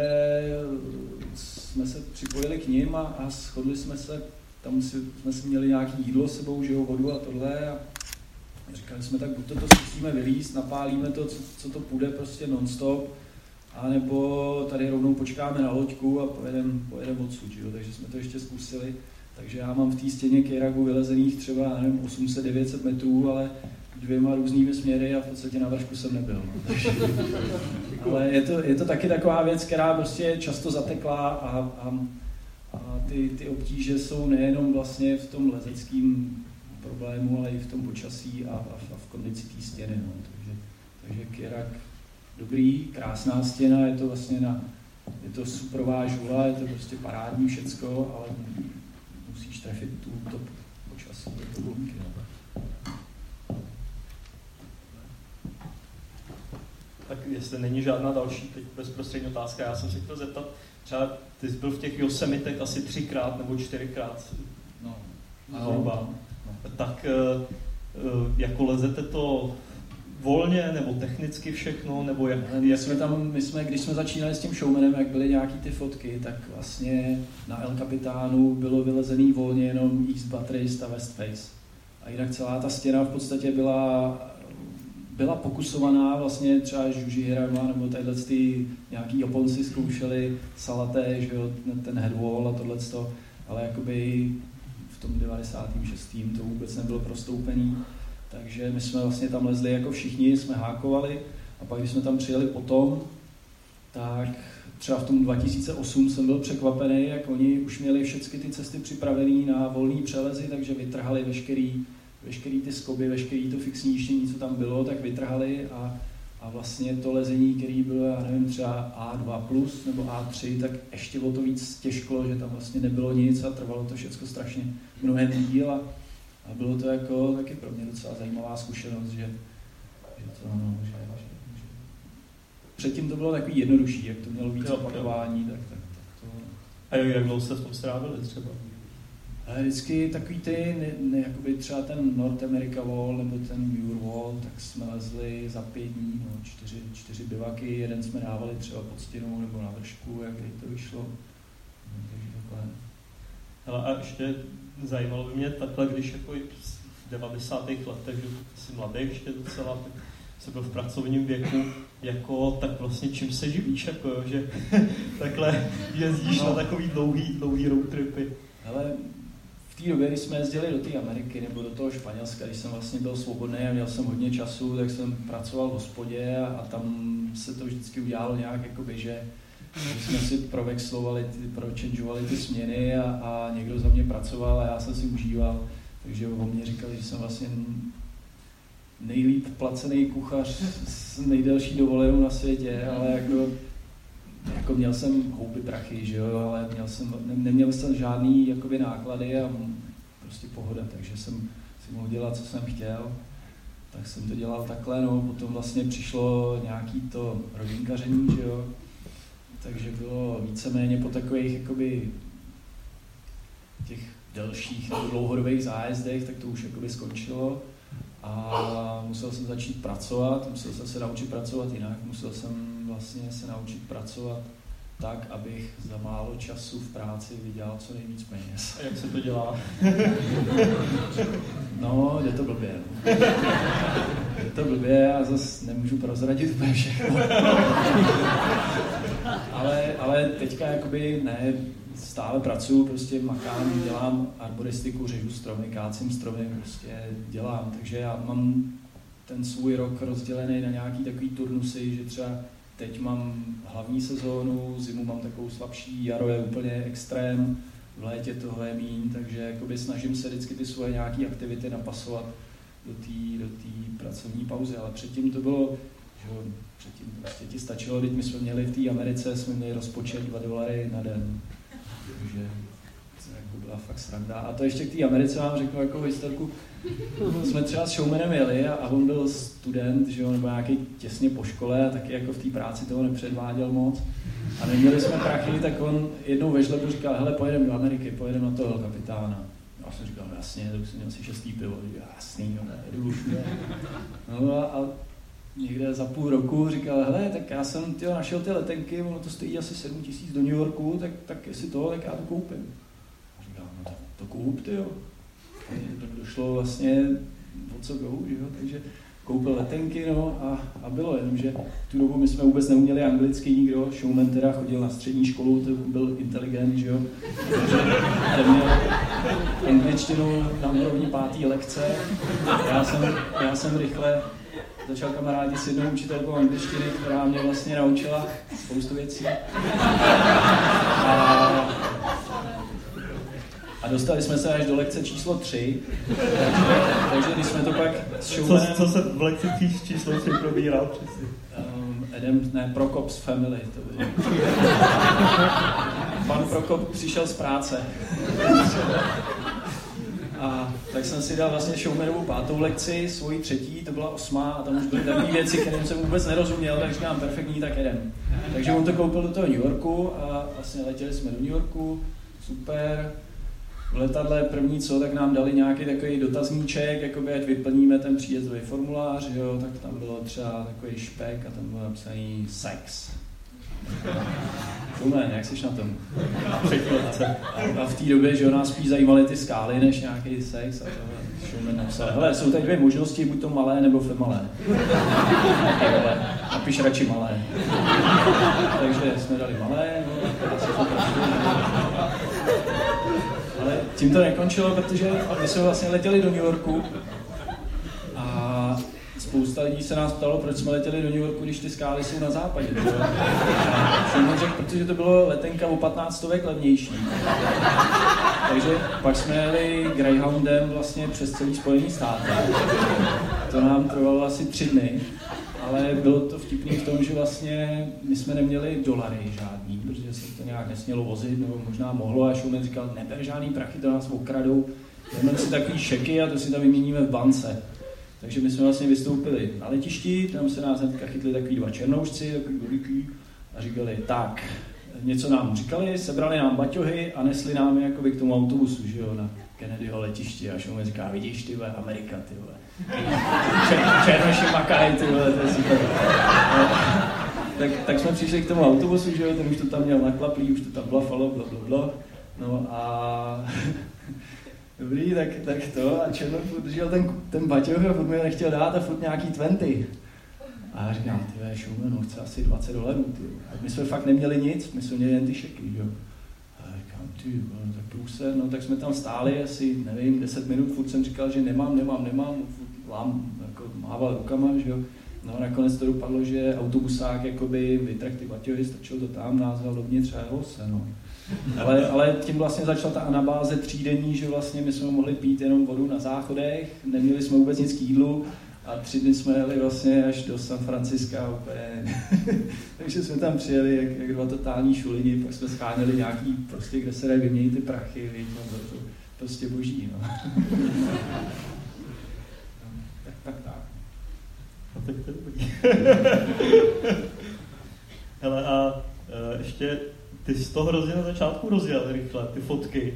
jsme se připojili k nim a shodli jsme se, tam jsme si měli nějaký jídlo s sebou, že jo, vodu a tohle a říkali jsme, tak buď to zkusíme vylízt, napálíme to, co to půjde prostě non-stop, anebo tady rovnou počkáme na loďku a pojedeme odsud, že jo, takže jsme to ještě zkusili. Takže já mám v té stěně kéragu vylezených třeba, nevím, 800-900 metrů, ale 2 různými směry a v podstatě na vršku jsem nebyl. No. Takže, ale je to taky taková věc, která prostě je často zateklá a ty obtíže jsou nejenom vlastně v tom lezeckém problému, ale i v tom počasí a v kondici té stěny. No. Takže kérak dobrý, krásná stěna, je to vlastně je to suprová žula, je to prostě parádní všecko, ale musíš trefit to počasí, to podmínky. Tak jestli není žádná další teď bezprostřední otázka, já jsem se chtěl zeptat, třeba ty jsi byl v těch Yosemitech asi 3x nebo 4x zhruba. Tak jako lezete to volně nebo technicky všechno, nebo jak když jsme začínali s tím showmanem, jak byly nějaký ty fotky, tak vlastně na El Capitánu bylo vylezený volně jenom East Butt Race a West Face. A jinak celá ta stěna v podstatě byla pokusovaná vlastně třeba Žuži Hirama nebo tadyhle ty nějaký Japonci zkoušeli Salaté, že jo, ten headwall a tohleto, ale jakoby v tom 96. to vůbec nebylo prostoupený. Takže my jsme vlastně tam lezli jako všichni, jsme hákovali a pak když jsme tam přijeli potom, tak třeba v tom 2008 jsem byl překvapený, jak oni už měli všechny ty cesty připravené na volný přelezy, takže vytrhali veškerý ty skoby, veškerý to fixní jištění, co tam bylo, tak vytrhali a vlastně to lezení, který bylo, já nevím, třeba A2+, nebo A3, tak ještě o to víc těžklo, že tam vlastně nebylo nic a trvalo to všechno strašně mnohem díl a bylo to jako taky pro mě docela zajímavá zkušenost, že předtím to bylo takový jednodušší, jak to mělo víc opakování, tak to... A jak dlouho jste v tom strávili třeba? Vždycky takový jakoby třeba ten North America Wall nebo ten Muir Wall, tak jsme lezli za 5 dní, 4 bivaky, jeden jsme dávali třeba pod stěnou nebo na vršku, jak to vyšlo. Takže takhle. Hele, a ještě zajímalo by mě takhle, když jako v 90. letech, že jsi mladý ještě docela, tak jsi byl v pracovním věku, jako, tak vlastně čím se živíš, jako, že takhle jezdíš na takový dlouhý road tripy. Hele, v té době, když jsme jezdili do té Ameriky nebo do toho Španělska, když jsem vlastně byl svobodný a měl jsem hodně času, tak jsem pracoval v hospodě a tam se to vždycky udělalo nějak, jakoby, že jsme si prochangeovali ty směny a někdo za mě pracoval a já jsem si užíval. Takže o mě říkali, že jsem vlastně nejlíp placený kuchař s nejdelší dovolenou na světě, ale jako měl jsem houby prachy, že jo, ale neměl jsem žádný jakoby náklady a prostě pohoda, takže jsem si mohl dělat, co jsem chtěl. Tak jsem to dělal takhle, no, potom vlastně přišlo nějaký to rodinkaření, že jo, takže bylo víceméně po takových jakoby těch delších nebo dlouhodobých zájezdech, tak to už jakoby skončilo a musel jsem začít pracovat, musel jsem se naučit pracovat jinak, musel jsem vlastně se naučit pracovat tak, abych za málo času v práci vydělal co nejvíc peněz. A jak se to dělá? No, jde to blbě. Je to blbě a zase nemůžu prozradit úplně všechno. ale teďka jakoby ne, stále pracuji, prostě makám, dělám arboristiku, řežu stromy, kácím stromy, prostě dělám. Takže já mám ten svůj rok rozdělený na nějaký takový turnusy, že třeba teď mám hlavní sezónu, zimu mám takovou slabší, jaro je úplně extrém, v létě toho je míň, takže jakoby snažím se vždycky ty svoje nějaké aktivity napasovat do té pracovní pauzy, ale předtím to bylo, že předtím prostě ti stačilo, teď my jsme měli v té Americe, jsme měli rozpočet $2 na den, takže to jako byla fakt sranda. A to ještě k té Americe vám řeknu jako historku, jsme třeba s showmanem jeli a on byl student, že jo, nebo nějaký těsně po škole a taky jako v té práci toho nepředváděl moc. A neměli jsme prachy, tak on jednou ve žlebu říkal, hele, pojedeme do Ameriky, pojedeme na toho kapitána. Já jsem říkal, jasně, tak jsem měl si 6. pivo, jasný, no, jedu už. No a někde za půl roku říkal, hele, tak já jsem našel ty letenky, ono to stojí asi 7 000 do New Yorku, tak jestli to, tak já to koupím. A říkal, no tak to koup, tyjo. Došlo vlastně o co go, že jo, takže koupil letenky, no a bylo jenom, že v tu dobu my jsme vůbec neuměli anglicky nikdo, showman teda chodil na střední školu, to byl inteligent, že jo, ten měl angličtinu na úrovni 5. lekce, já jsem rychle začal kamarádit s jednou učitelkou angličtiny, která mě vlastně naučila spoustu věcí. A dostali jsme se až do lekce číslo 3, takže když jsme to pak s showmanem... Co se v lekci číslo 3 probíral přesně? Prokop's Family, to bylo. Pan Prokop přišel z práce. A tak jsem si dal vlastně showmanovou 5. lekci, svoji 3., to byla 8. a tam už byly takové věci, kterým jsem vůbec nerozuměl, tak říkám, perfektní, tak jedem. Takže on to koupil do toho New Yorku a vlastně letěli jsme do New Yorku, super. V letadle první co, tak nám dali nějaký takový dotazníček, jakoby, ať vyplníme ten příjezdový formulář, jo, tak tam bylo třeba takový špek a tam bylo napsaný sex. Šumen, jak jsi na tom? A v té době, že nás spíš zajímaly ty skály, než nějaký sex a to Šumen napsal, hele, jsou tady 2 možnosti, buď to malé nebo femalé. Napiš radši malé. Takže jsme dali malé, no, ale tím to nekončilo, protože my jsme vlastně letěli do New Yorku a spousta lidí se nás ptalo, proč jsme letěli do New Yorku, když ty skály jsou na západě. A jsem řekl, protože to bylo letenka o 15 stovek levnější. Takže pak jsme jeli Greyhoundem vlastně přes celý Spojený státy. To nám trvalo asi 3 dny. Ale bylo to vtipný v tom, že vlastně my jsme neměli dolary žádný, protože se to nějak nesmělo vozit, nebo možná mohlo, a showman říkal, neber žádný prachy, to nás okradou, jdeme si takový šeky a to si tam vyměníme v bance. Takže my jsme vlastně vystoupili na letišti, tam se nás hnedka chytli takový 2 černoušci, takový veliký, a říkali, tak, něco nám říkali, sebrali nám baťohy a nesli nám jakoby k tomu autobusu, že jo, na Kennedyho letišti, a showman říká, vidíš, ty vole, Amerika, ty vole. Černoši makají, ty vole, to je super. Tak jsme přišli k tomu autobusu, že jo, ten už to tam měl naklaplý, už to tam blafalo, blablabla. No a dobrý, tak to, a Černoch držel ten baťoch a furt mi nechtěl dát a furt nějaký 20. A já říkám, ty showman, chce asi $20, ty. A my jsme fakt neměli nic, my jsme měli jen ty šeky, jo. A říkám, ty, no, tak průser, no tak jsme tam stáli asi, nevím, 10 minut, furt jsem říkal, že nemám, jako mával rukama, že jo. No nakonec to dopadlo, že autobusák jakoby vytrhl ty baťohy, strčil to tam, nás dal dovnitř a jelo se, no. Ale tím vlastně začala ta anabáze 3denní, že vlastně my jsme mohli pít jenom vodu na záchodech, neměli jsme vůbec nic k jídlu a 3 dny jsme jeli vlastně až do San Franciska úplně. Takže jsme tam přijeli jak 2 totální šulini, pak jsme scháněli nějaký, prostě, kde se dají vyměnit ty prachy, no, to prostě boží, no. Tak. No tak to je dobrý. Hele, a ještě ty jsi to hrozně na začátku rozjel rychle, ty fotky.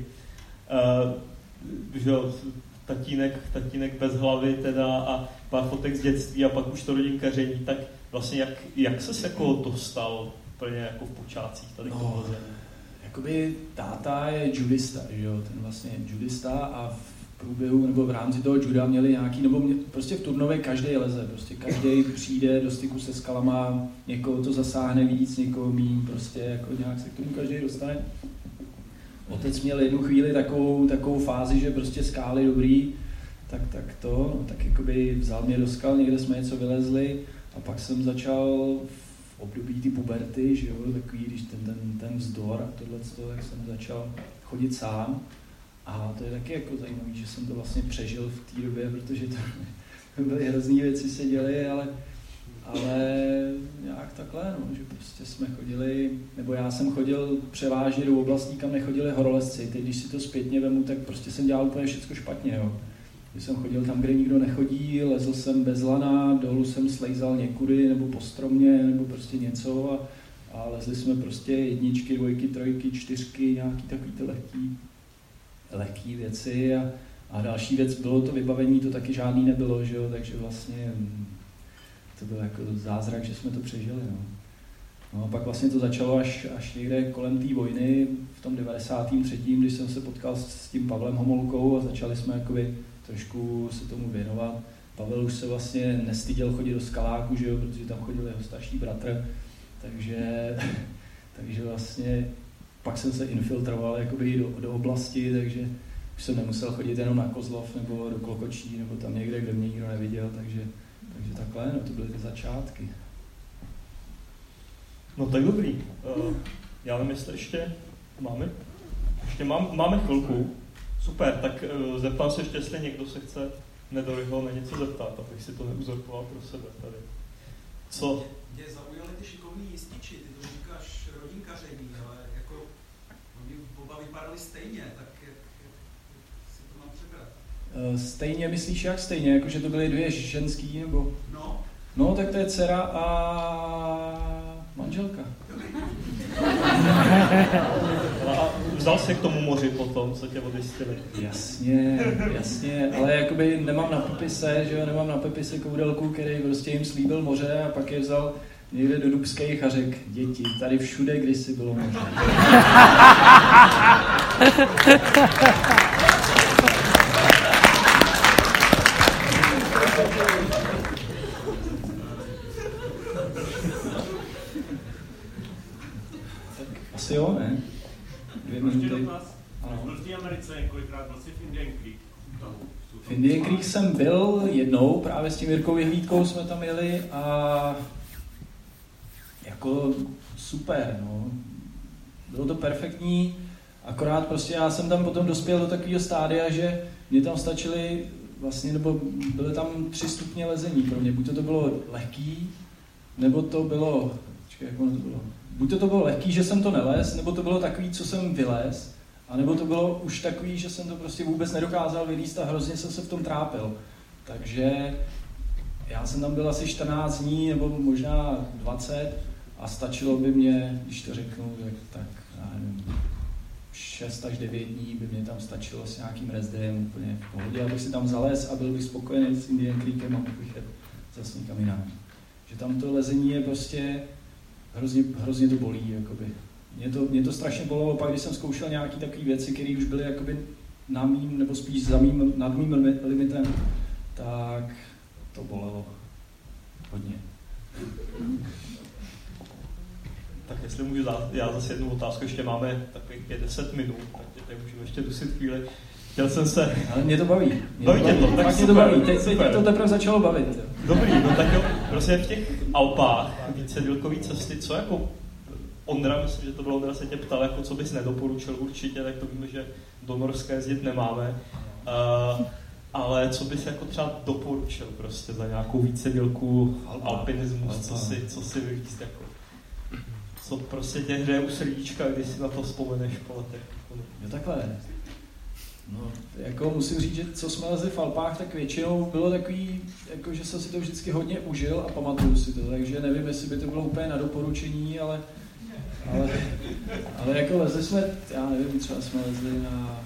Že jo, tatínek bez hlavy teda a pár fotek z dětství a pak už to rodinkaření, tak vlastně jak ses jako dostal úplně jako v počátcích tady no, jakoby táta je judista, že jo, ten vlastně je judista a v průběhu nebo v rámci toho juda měli nějaký, nebo prostě v Turnově každý leze, prostě každý přijde do styku se skalama, někoho to zasáhne víc, někoho míň, prostě jako nějak se k tomu každý dostane. Otec měl jednu chvíli takovou fázi, že prostě skály dobrý, tak jakoby vzal mě do skal, někde jsme něco vylezli a pak jsem začal v období ty puberty, že jo, takový, když ten vzdor a tohleto, tak jsem začal chodit sám a to je taky jako zajímavý, že jsem to vlastně přežil v té době, protože to byly hrozný věci se děly, ale nějak takhle, no, že prostě jsme chodili, nebo já jsem chodil převážně do oblastí, kam nechodili horolezci. Teď, když si to zpětně vemu, tak prostě jsem dělal úplně všechno špatně, jo. Když jsem chodil tam, kde nikdo nechodí, lezl jsem bez lana, dolů jsem slejzal někudy, nebo po stromě, nebo prostě něco a lezli jsme prostě 1, 2, 3, 4, nějaký takovýto lehký věci a další věc bylo to vybavení, to taky žádný nebylo, že jo, takže vlastně to byl jako zázrak, že jsme to přežili. No a pak vlastně to začalo až někde kolem té vojny, v tom 93., když jsem se potkal s tím Pavlem Homolkou a začali jsme jakoby trošku se tomu věnovat. Pavel už se vlastně nestyděl chodit do skaláku, že jo, protože tam chodil jeho starší bratr, takže vlastně pak jsem se infiltroval jakoby do oblasti, takže už jsem nemusel chodit jenom na Kozlov nebo do Klokočí nebo tam někde, kde mě nikdo neviděl, takže takhle, no to byly ty začátky. No tak dobrý. Já nevím, jestli ještě máme chvilku. Super, tak zeptám se ještě, jestli někdo se chce Nedoryho na něco zeptat, abych si to neuzorkoval pro sebe tady. Co? Mě zaujaly ty šikovný jističi, ty to říkáš rodinkaření, ale jako oni oba vypadali stejně, tak jak si to mám přebrat? Stejně myslíš jak stejně, jakože to byly 2 ženský nebo? No, tak to je dcera a manželka. A vzal jsi k tomu moři potom, co tě odjistili? Jasně, ale jakoby nemám na popise koudelku, který prostě jim slíbil moře a pak je vzal někde do Dubských a řekl, děti, tady všude kdysi bylo moře. Asi jo, ne? 2 minuty. Ano. Byl v té Americe několikrát, byl jsi v Indian Creek? V Indian Creek jsem byl jednou, právě s tím Jirkou Vyhlídkou jsme tam jeli a jako super, no. Bylo to perfektní, akorát prostě já jsem tam potom dospěl do takového stádia, že mě tam stačily vlastně, nebo byly tam 3 stupně lezení pro mě. Buď to bylo lehký, nebo to bylo, jak ono to bylo? Buď to bylo lehký, že jsem to nelez, nebo to bylo takový, co jsem vylez, a nebo to bylo už takový, že jsem to prostě vůbec nedokázal vylízt a hrozně jsem se v tom trápil. Takže já jsem tam byl asi 14 dní, nebo možná 20 a stačilo by mě, když to řeknu, tak já nevím, 6 až 9 dní by mě tam stačilo s nějakým rezdem úplně v pohodě, abych si tam zalez a byl bych spokojený s Indian Creekem a mohl bych jet zase někam jinam. Že tam to lezení je prostě hrozně to bolí, jakoby. Mě to strašně bolelo, pak když jsem zkoušel nějaké takové věci, které už byly jakoby na mým, nebo spíš nad mým limitem, tak to bolelo hodně. Tak jestli můžu dát, já zase jednu otázku, ještě máme takových 10 minut, tak můžeme ještě dusit chvíli. Chtěl jsem se... Ale mě to baví. Baví tě to, tak super, to baví. Teď to teprve začalo bavit. Dobrý, no tak jo, prostě v těch Alpách, vícedělkový cesty, co jako Ondra, myslím, že to bylo, Ondra se tě ptal, jako co bys nedoporučil určitě, tak to víme, že do Norska jezdit nemáme. Ale co bys jako třeba doporučil prostě za nějakou vícedělku alpinismus, co si vyvíct jako? Co prostě tě hřeje u srdíčka, když si na to vzpomeneš po letech? Jo takhle. No, jako musím říct, že co jsme lezli v Alpách, tak většinou bylo takový, jako že jsem si to vždycky hodně užil a pamatuju si to, takže nevím, jestli by to bylo úplně na doporučení, ale jako lezli jsme, já nevím, třeba jsme lezli na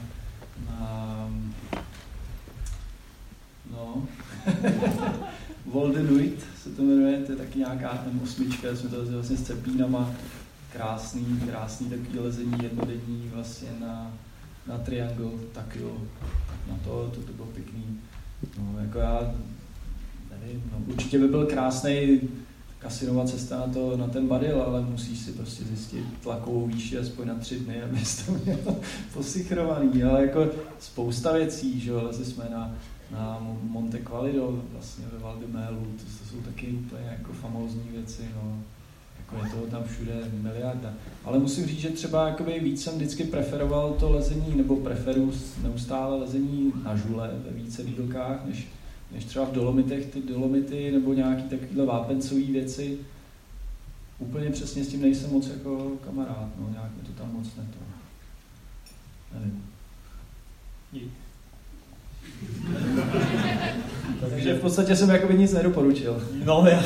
Voldenuit se to jmenuje, to je taky nějaká M8, jsme to lezli vlastně s Cepínama krásný takový lezení jednodenní vlastně na Triangle, tak jo, na to bylo pěkný. No, jako já nevím, no, určitě by byl krásnej kasinova cesta na ten Badil, ale musíš si prostě zjistit tlakovou výši aspoň na 3 dny, abys to měl posichrovaný, ale jako spousta věcí, že jo, lezli jsme na Monte Qualido, vlastně ve Val di Melu, to jsou taky úplně jako famózní věci, no. Jako je toho tam všude miliarda. Ale musím říct, že třeba jakoby víc jsem vždycky preferoval to lezení, nebo preferuji neustále lezení na žule ve více dílkách, než třeba v Dolomitech, ty Dolomity nebo nějaký takovýhle vápencový věci. Úplně přesně s tím nejsem moc jako kamarád, no, nějak mi to tam moc nevím. Takže v podstatě jsem jakoby nic nedoporučil. No, já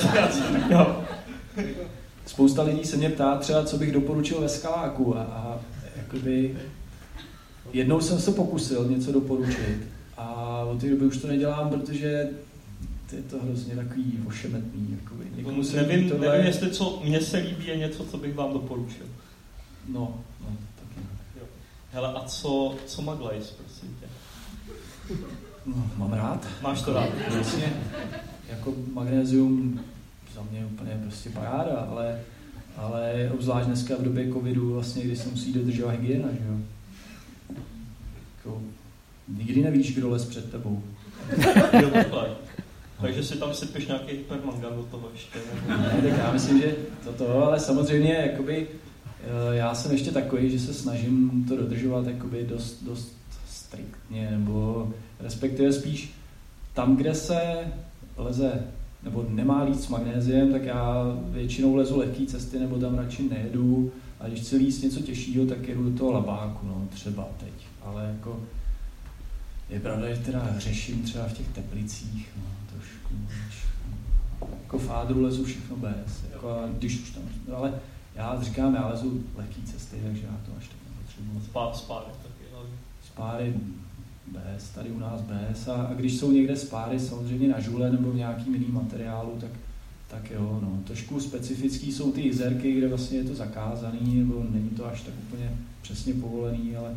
Spousta lidí se mě ptá třeba, co bych doporučil ve skaláku a jakoby jednou jsem se pokusil něco doporučit a od té doby už to nedělám, protože je to hrozně takový ošemetný. Jakoby. Nevím, jestli co mně se líbí je něco, co bych vám doporučil. No, taky. Hele, a co Maglajs, prosím tě? No, mám rád. Máš to rád? Vlastně, jako magnézium za mě úplně prostě paráda, ale obzvlášť dneska v době covidu, vlastně, kdy se musí dodržovat hygiena, že jo. Jako, nikdy nevíš, kdo les před tebou. Jo, takhle. Takže si tam sypeš nějaký hypermangan do toho ještě. Ne, tak já myslím, že toto, ale samozřejmě jakoby, já jsem ještě takový, že se snažím to dodržovat jakoby dost striktně, nebo respektive spíš tam, kde se leze nebo nemá líst s magnéziem, tak já většinou lezu lehký cesty, nebo tam radši nejedu. A když chci líst něco těžšího, tak jedu do toho Labáku, no, třeba teď. Ale jako je pravda, že teda řeším třeba v těch Teplicích, no, trošku. Jako fádru lezu všechno bez, jako když už tam, no, ale já říkám, já lezu lehký cesty, takže já to až tak nepotřebuji. Spáry taky, ale... Spáry bez, tady u nás bez. A když jsou někde spáry samozřejmě na žule nebo v nějakým jiným materiálu, tak jo, no. Trošku specifický jsou ty jezerky, kde vlastně je to zakázaný, nebo není to až tak úplně přesně povolený, ale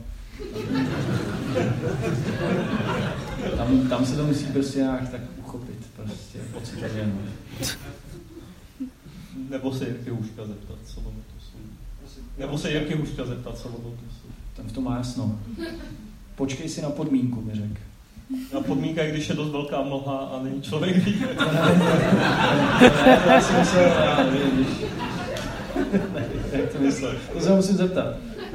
tam se to musí prostě nějak tak uchopit, prostě pocitově. No. Nebo se Jirky Hůška zeptat, co ono to jsou. Nebo se Jirky Hůška zeptat, co ono to jsou. Ten v tom má jasno. Počkej si na podmínku, mi řek. Na podmínka je, když je dost velká mlha a není člověk vidět. Já si myslel, já nevím, jak to myslel. To se musím zeptat.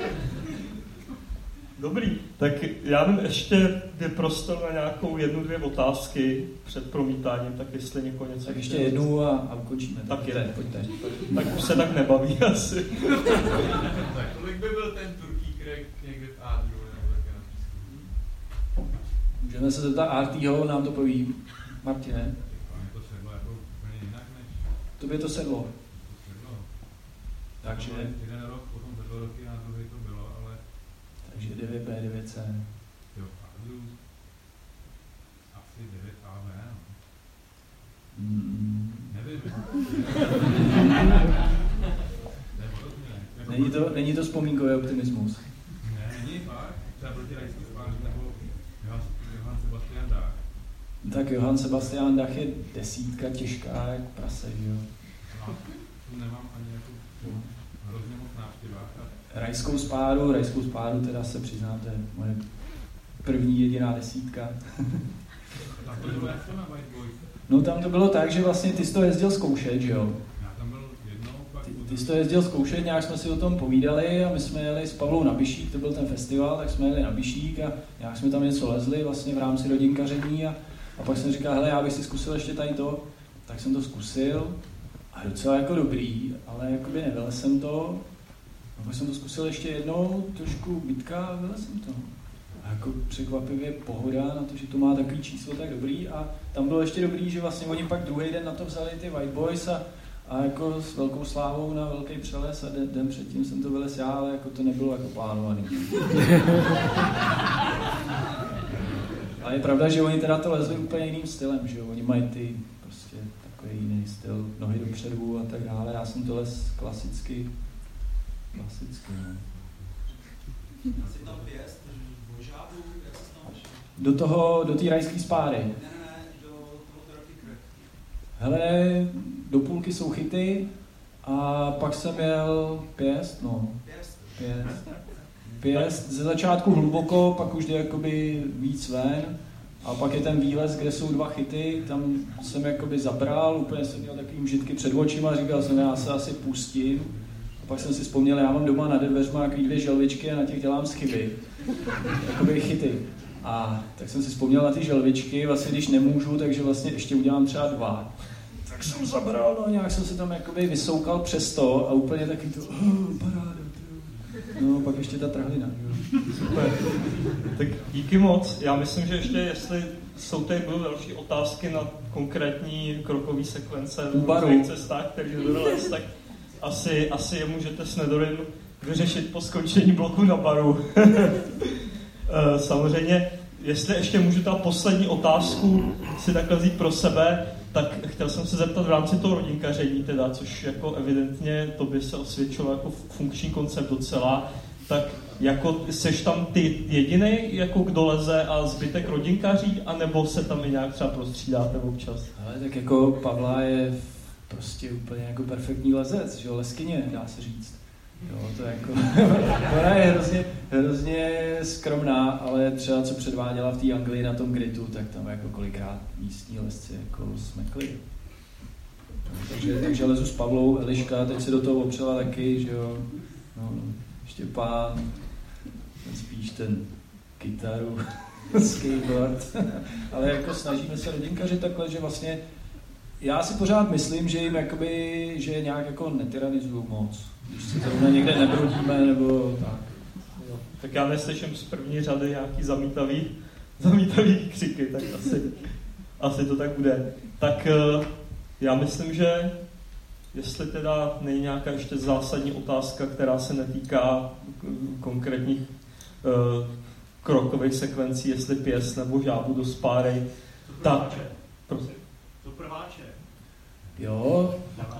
Dobrý, tak já mám ještě prostor na nějakou 1-2 otázky před promítáním, tak jestli někoho něco... Tak ještě jednu a ukončíme. Tak pojďte. Tak už se tak nebaví asi. Tak kolik by byl ten turký krek někde v Ádru? Můžeme se zeptat Artýho, nám to poví. Martine. To sedlo jako úplně jinak než... Tobě to sedlo. To sedlo. Takže... Jeden rok, potom za 2 roky na druhý to bylo, ale... Takže 9B, 9C. Jo, Ádru... Asi 9AB, no. Nevím. Není to vzpomínkový optimismus. Ne, není fakt. Třeba proti rajský spář nebo Johann Sebastian Dach. Tak Johann Sebastian Dach je 10, těžká jak prase, že jo. No, tu nemám ani jako hrozně moc návštěvách. Rajskou spáru teda se přiznáte, moje první jediná 10. Tam to bylo jak to na White Boys? No tam to bylo tak, že vlastně ty jsi to jezdil zkoušet, že jo. Já tam byl jednou, pak... Ty jsi to jezdil zkoušet, nějak jsme si o tom povídali a my jsme jeli s Pavlou na Bišík, to byl ten festival, tak jsme jeli na Bišík a nějak jsme tam něco lezli vlastně v rámci rodinkaření a pak jsem říkal, hele, já bych si zkusil ještě tady to, tak jsem to zkusil a docela jako dobrý, ale jakoby nevylez jsem to. A pak jsem to zkusil ještě jednou, trošku bitka a vylez jsem to. A jako překvapivě pohoda na to, že to má takový číslo tak dobrý a tam bylo ještě dobrý, že vlastně oni pak druhý den na to vzali ty White Boys a jako s velkou slávou na velký přeles a den předtím jsem to vylez já, ale jako to nebylo jako plánovaný. A je pravda, že oni teda to lezli úplně jiným stylem, že jo, oni mají ty takový jiný styl, nohy dopředu a tak dále. Já jsem to les klasicky Klasicky, no. Asi tam pěst, vožábu, jak se tam Do té rajské spáry. Ne, do toho Rocky. Hele, do půlky jsou chyty a pak jsem jel pěst, no. Pěst. Ze začátku hluboko, pak už jde jakoby víc ven a pak je ten výlez, kde jsou 2 chyty, tam jsem jakoby zabral, úplně jsem měl takový mžitky před očima, říkal jsem, já se asi pustím. A pak jsem si vzpomněl, já mám doma nad dveřma takový 2 želvičky a na těch dělám schyby, jakoby chyty. A tak jsem si vzpomněl na ty želvičky, vlastně když nemůžu, takže vlastně ještě udělám třeba 2. Tak jsem zabral, no nějak jsem se tam jakoby vysoukal přes to a úplně taky to, paráda. No, pak ještě ta trhlina. Super. Tak díky moc. Já myslím, že ještě, jestli jsou tady byly další otázky na konkrétní krokový sekvence v různých cestách, který dodolez, tak asi je můžete s Nedorym vyřešit po skončení bloku na baru. Samozřejmě, jestli ještě můžu ta poslední otázku si takhle vzít pro sebe, tak chtěl jsem se zeptat v rámci toho rodinkaření teda, což jako evidentně to by se osvědčilo jako funkční koncept docela, tak jako seš tam ty jedinej, jako kdo leze a zbytek rodinkaří, anebo se tam i nějak třeba prostřídáte občas? Ale tak jako Pavla je prostě úplně jako perfektní lezec, že jo, leskyně, dá se říct. Jo, to jako, ona je hrozně skromná, ale třeba co předváděla v té Anglii na tom gridu, tak tam jako kolikrát místní lesci jako smekli. Takže lezu s Pavlou, Eliška, teď se do toho opřela taky, že jo, no, Štěpán, ten spíš ten kytaru, skateboard, ale jako snažíme se rodinkařit takhle, že vlastně já si pořád myslím, že jim jakoby, že nějak jako netyranizují moc, když se zrovna někde nebrodíme, nebo tak. Jo. Tak já neslyším z první řady nějaký zamítavý křiky, tak asi to tak bude. Tak já myslím, že jestli teda není nějaká ještě zásadní otázka, která se netýká konkrétních krokových sekvencí, jestli pěst nebo žábu do spáry, tak... To prváče. Jo,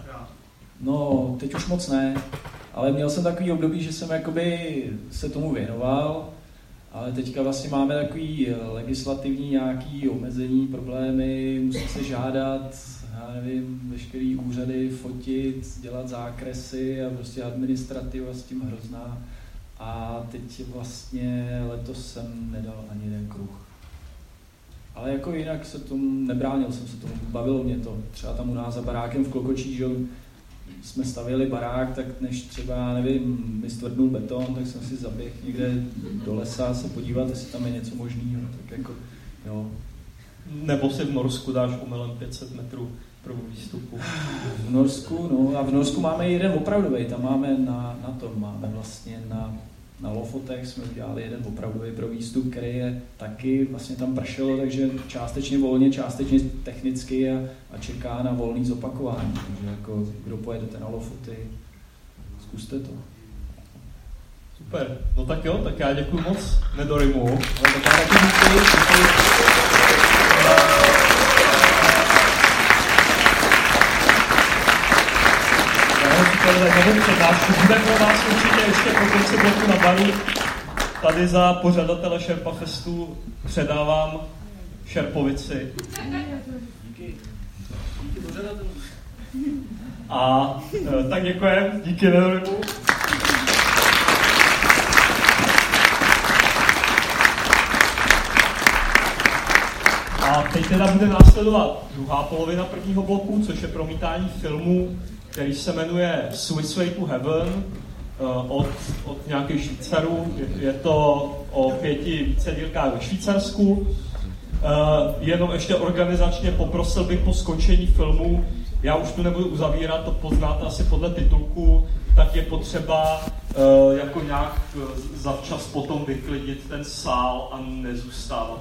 no teď už moc ne, ale měl jsem takový období, že jsem jakoby se tomu věnoval, ale teďka vlastně máme takový legislativní nějaký omezení, problémy, musí se žádat, já nevím, veškerý úřady fotit, dělat zákresy a prostě administrativa s tím hrozná. A teď vlastně letos jsem nedal ani jeden kruh. Ale jako jinak se tomu, nebránil jsem se tomu, bavilo mě to. Třeba tam u nás za barákem v Klokočí, že jsme stavěli barák, tak než třeba, nevím, mi stvrdnul beton, tak jsem si zaběhl někde do lesa se podívat, jestli tam je něco možného. Tak jako, jo. Nebo si v Norsku dáš omylem 500 metrů pro výstupu. V Norsku, no a v Norsku máme jeden opravdový, tam máme na tom, máme vlastně na Lofotech jsme udělali jeden opravdový pro výstup, který je taky, vlastně tam pršelo, takže částečně volně, částečně technicky a čeká na volný zopakování. Takže jako, kdo pojedete na Lofoty, zkuste to. Super, no tak jo, tak já děkuji moc Nedorymu. Ale tak já taky děkuji. Bude pro vás určitě ještě po konci bloku na baru. Tady za pořadatele Sherpa Festu předávám šerpovici. Díky pořadatelům. A tak děkujem, díky Nedorymu. A teď teda bude následovat druhá polovina prvního bloku, což je promítání filmu, který se jmenuje Swiss Way to Heaven od nějakých Švýcarů. Je to o 5 vícedílkách ve Švýcarsku. Jenom ještě organizačně poprosil bych po skončení filmu, já už tu nebudu uzavírat, to poznáte asi podle titulku, tak je potřeba jako nějak zavčas potom vyklidit ten sál a nezůstávat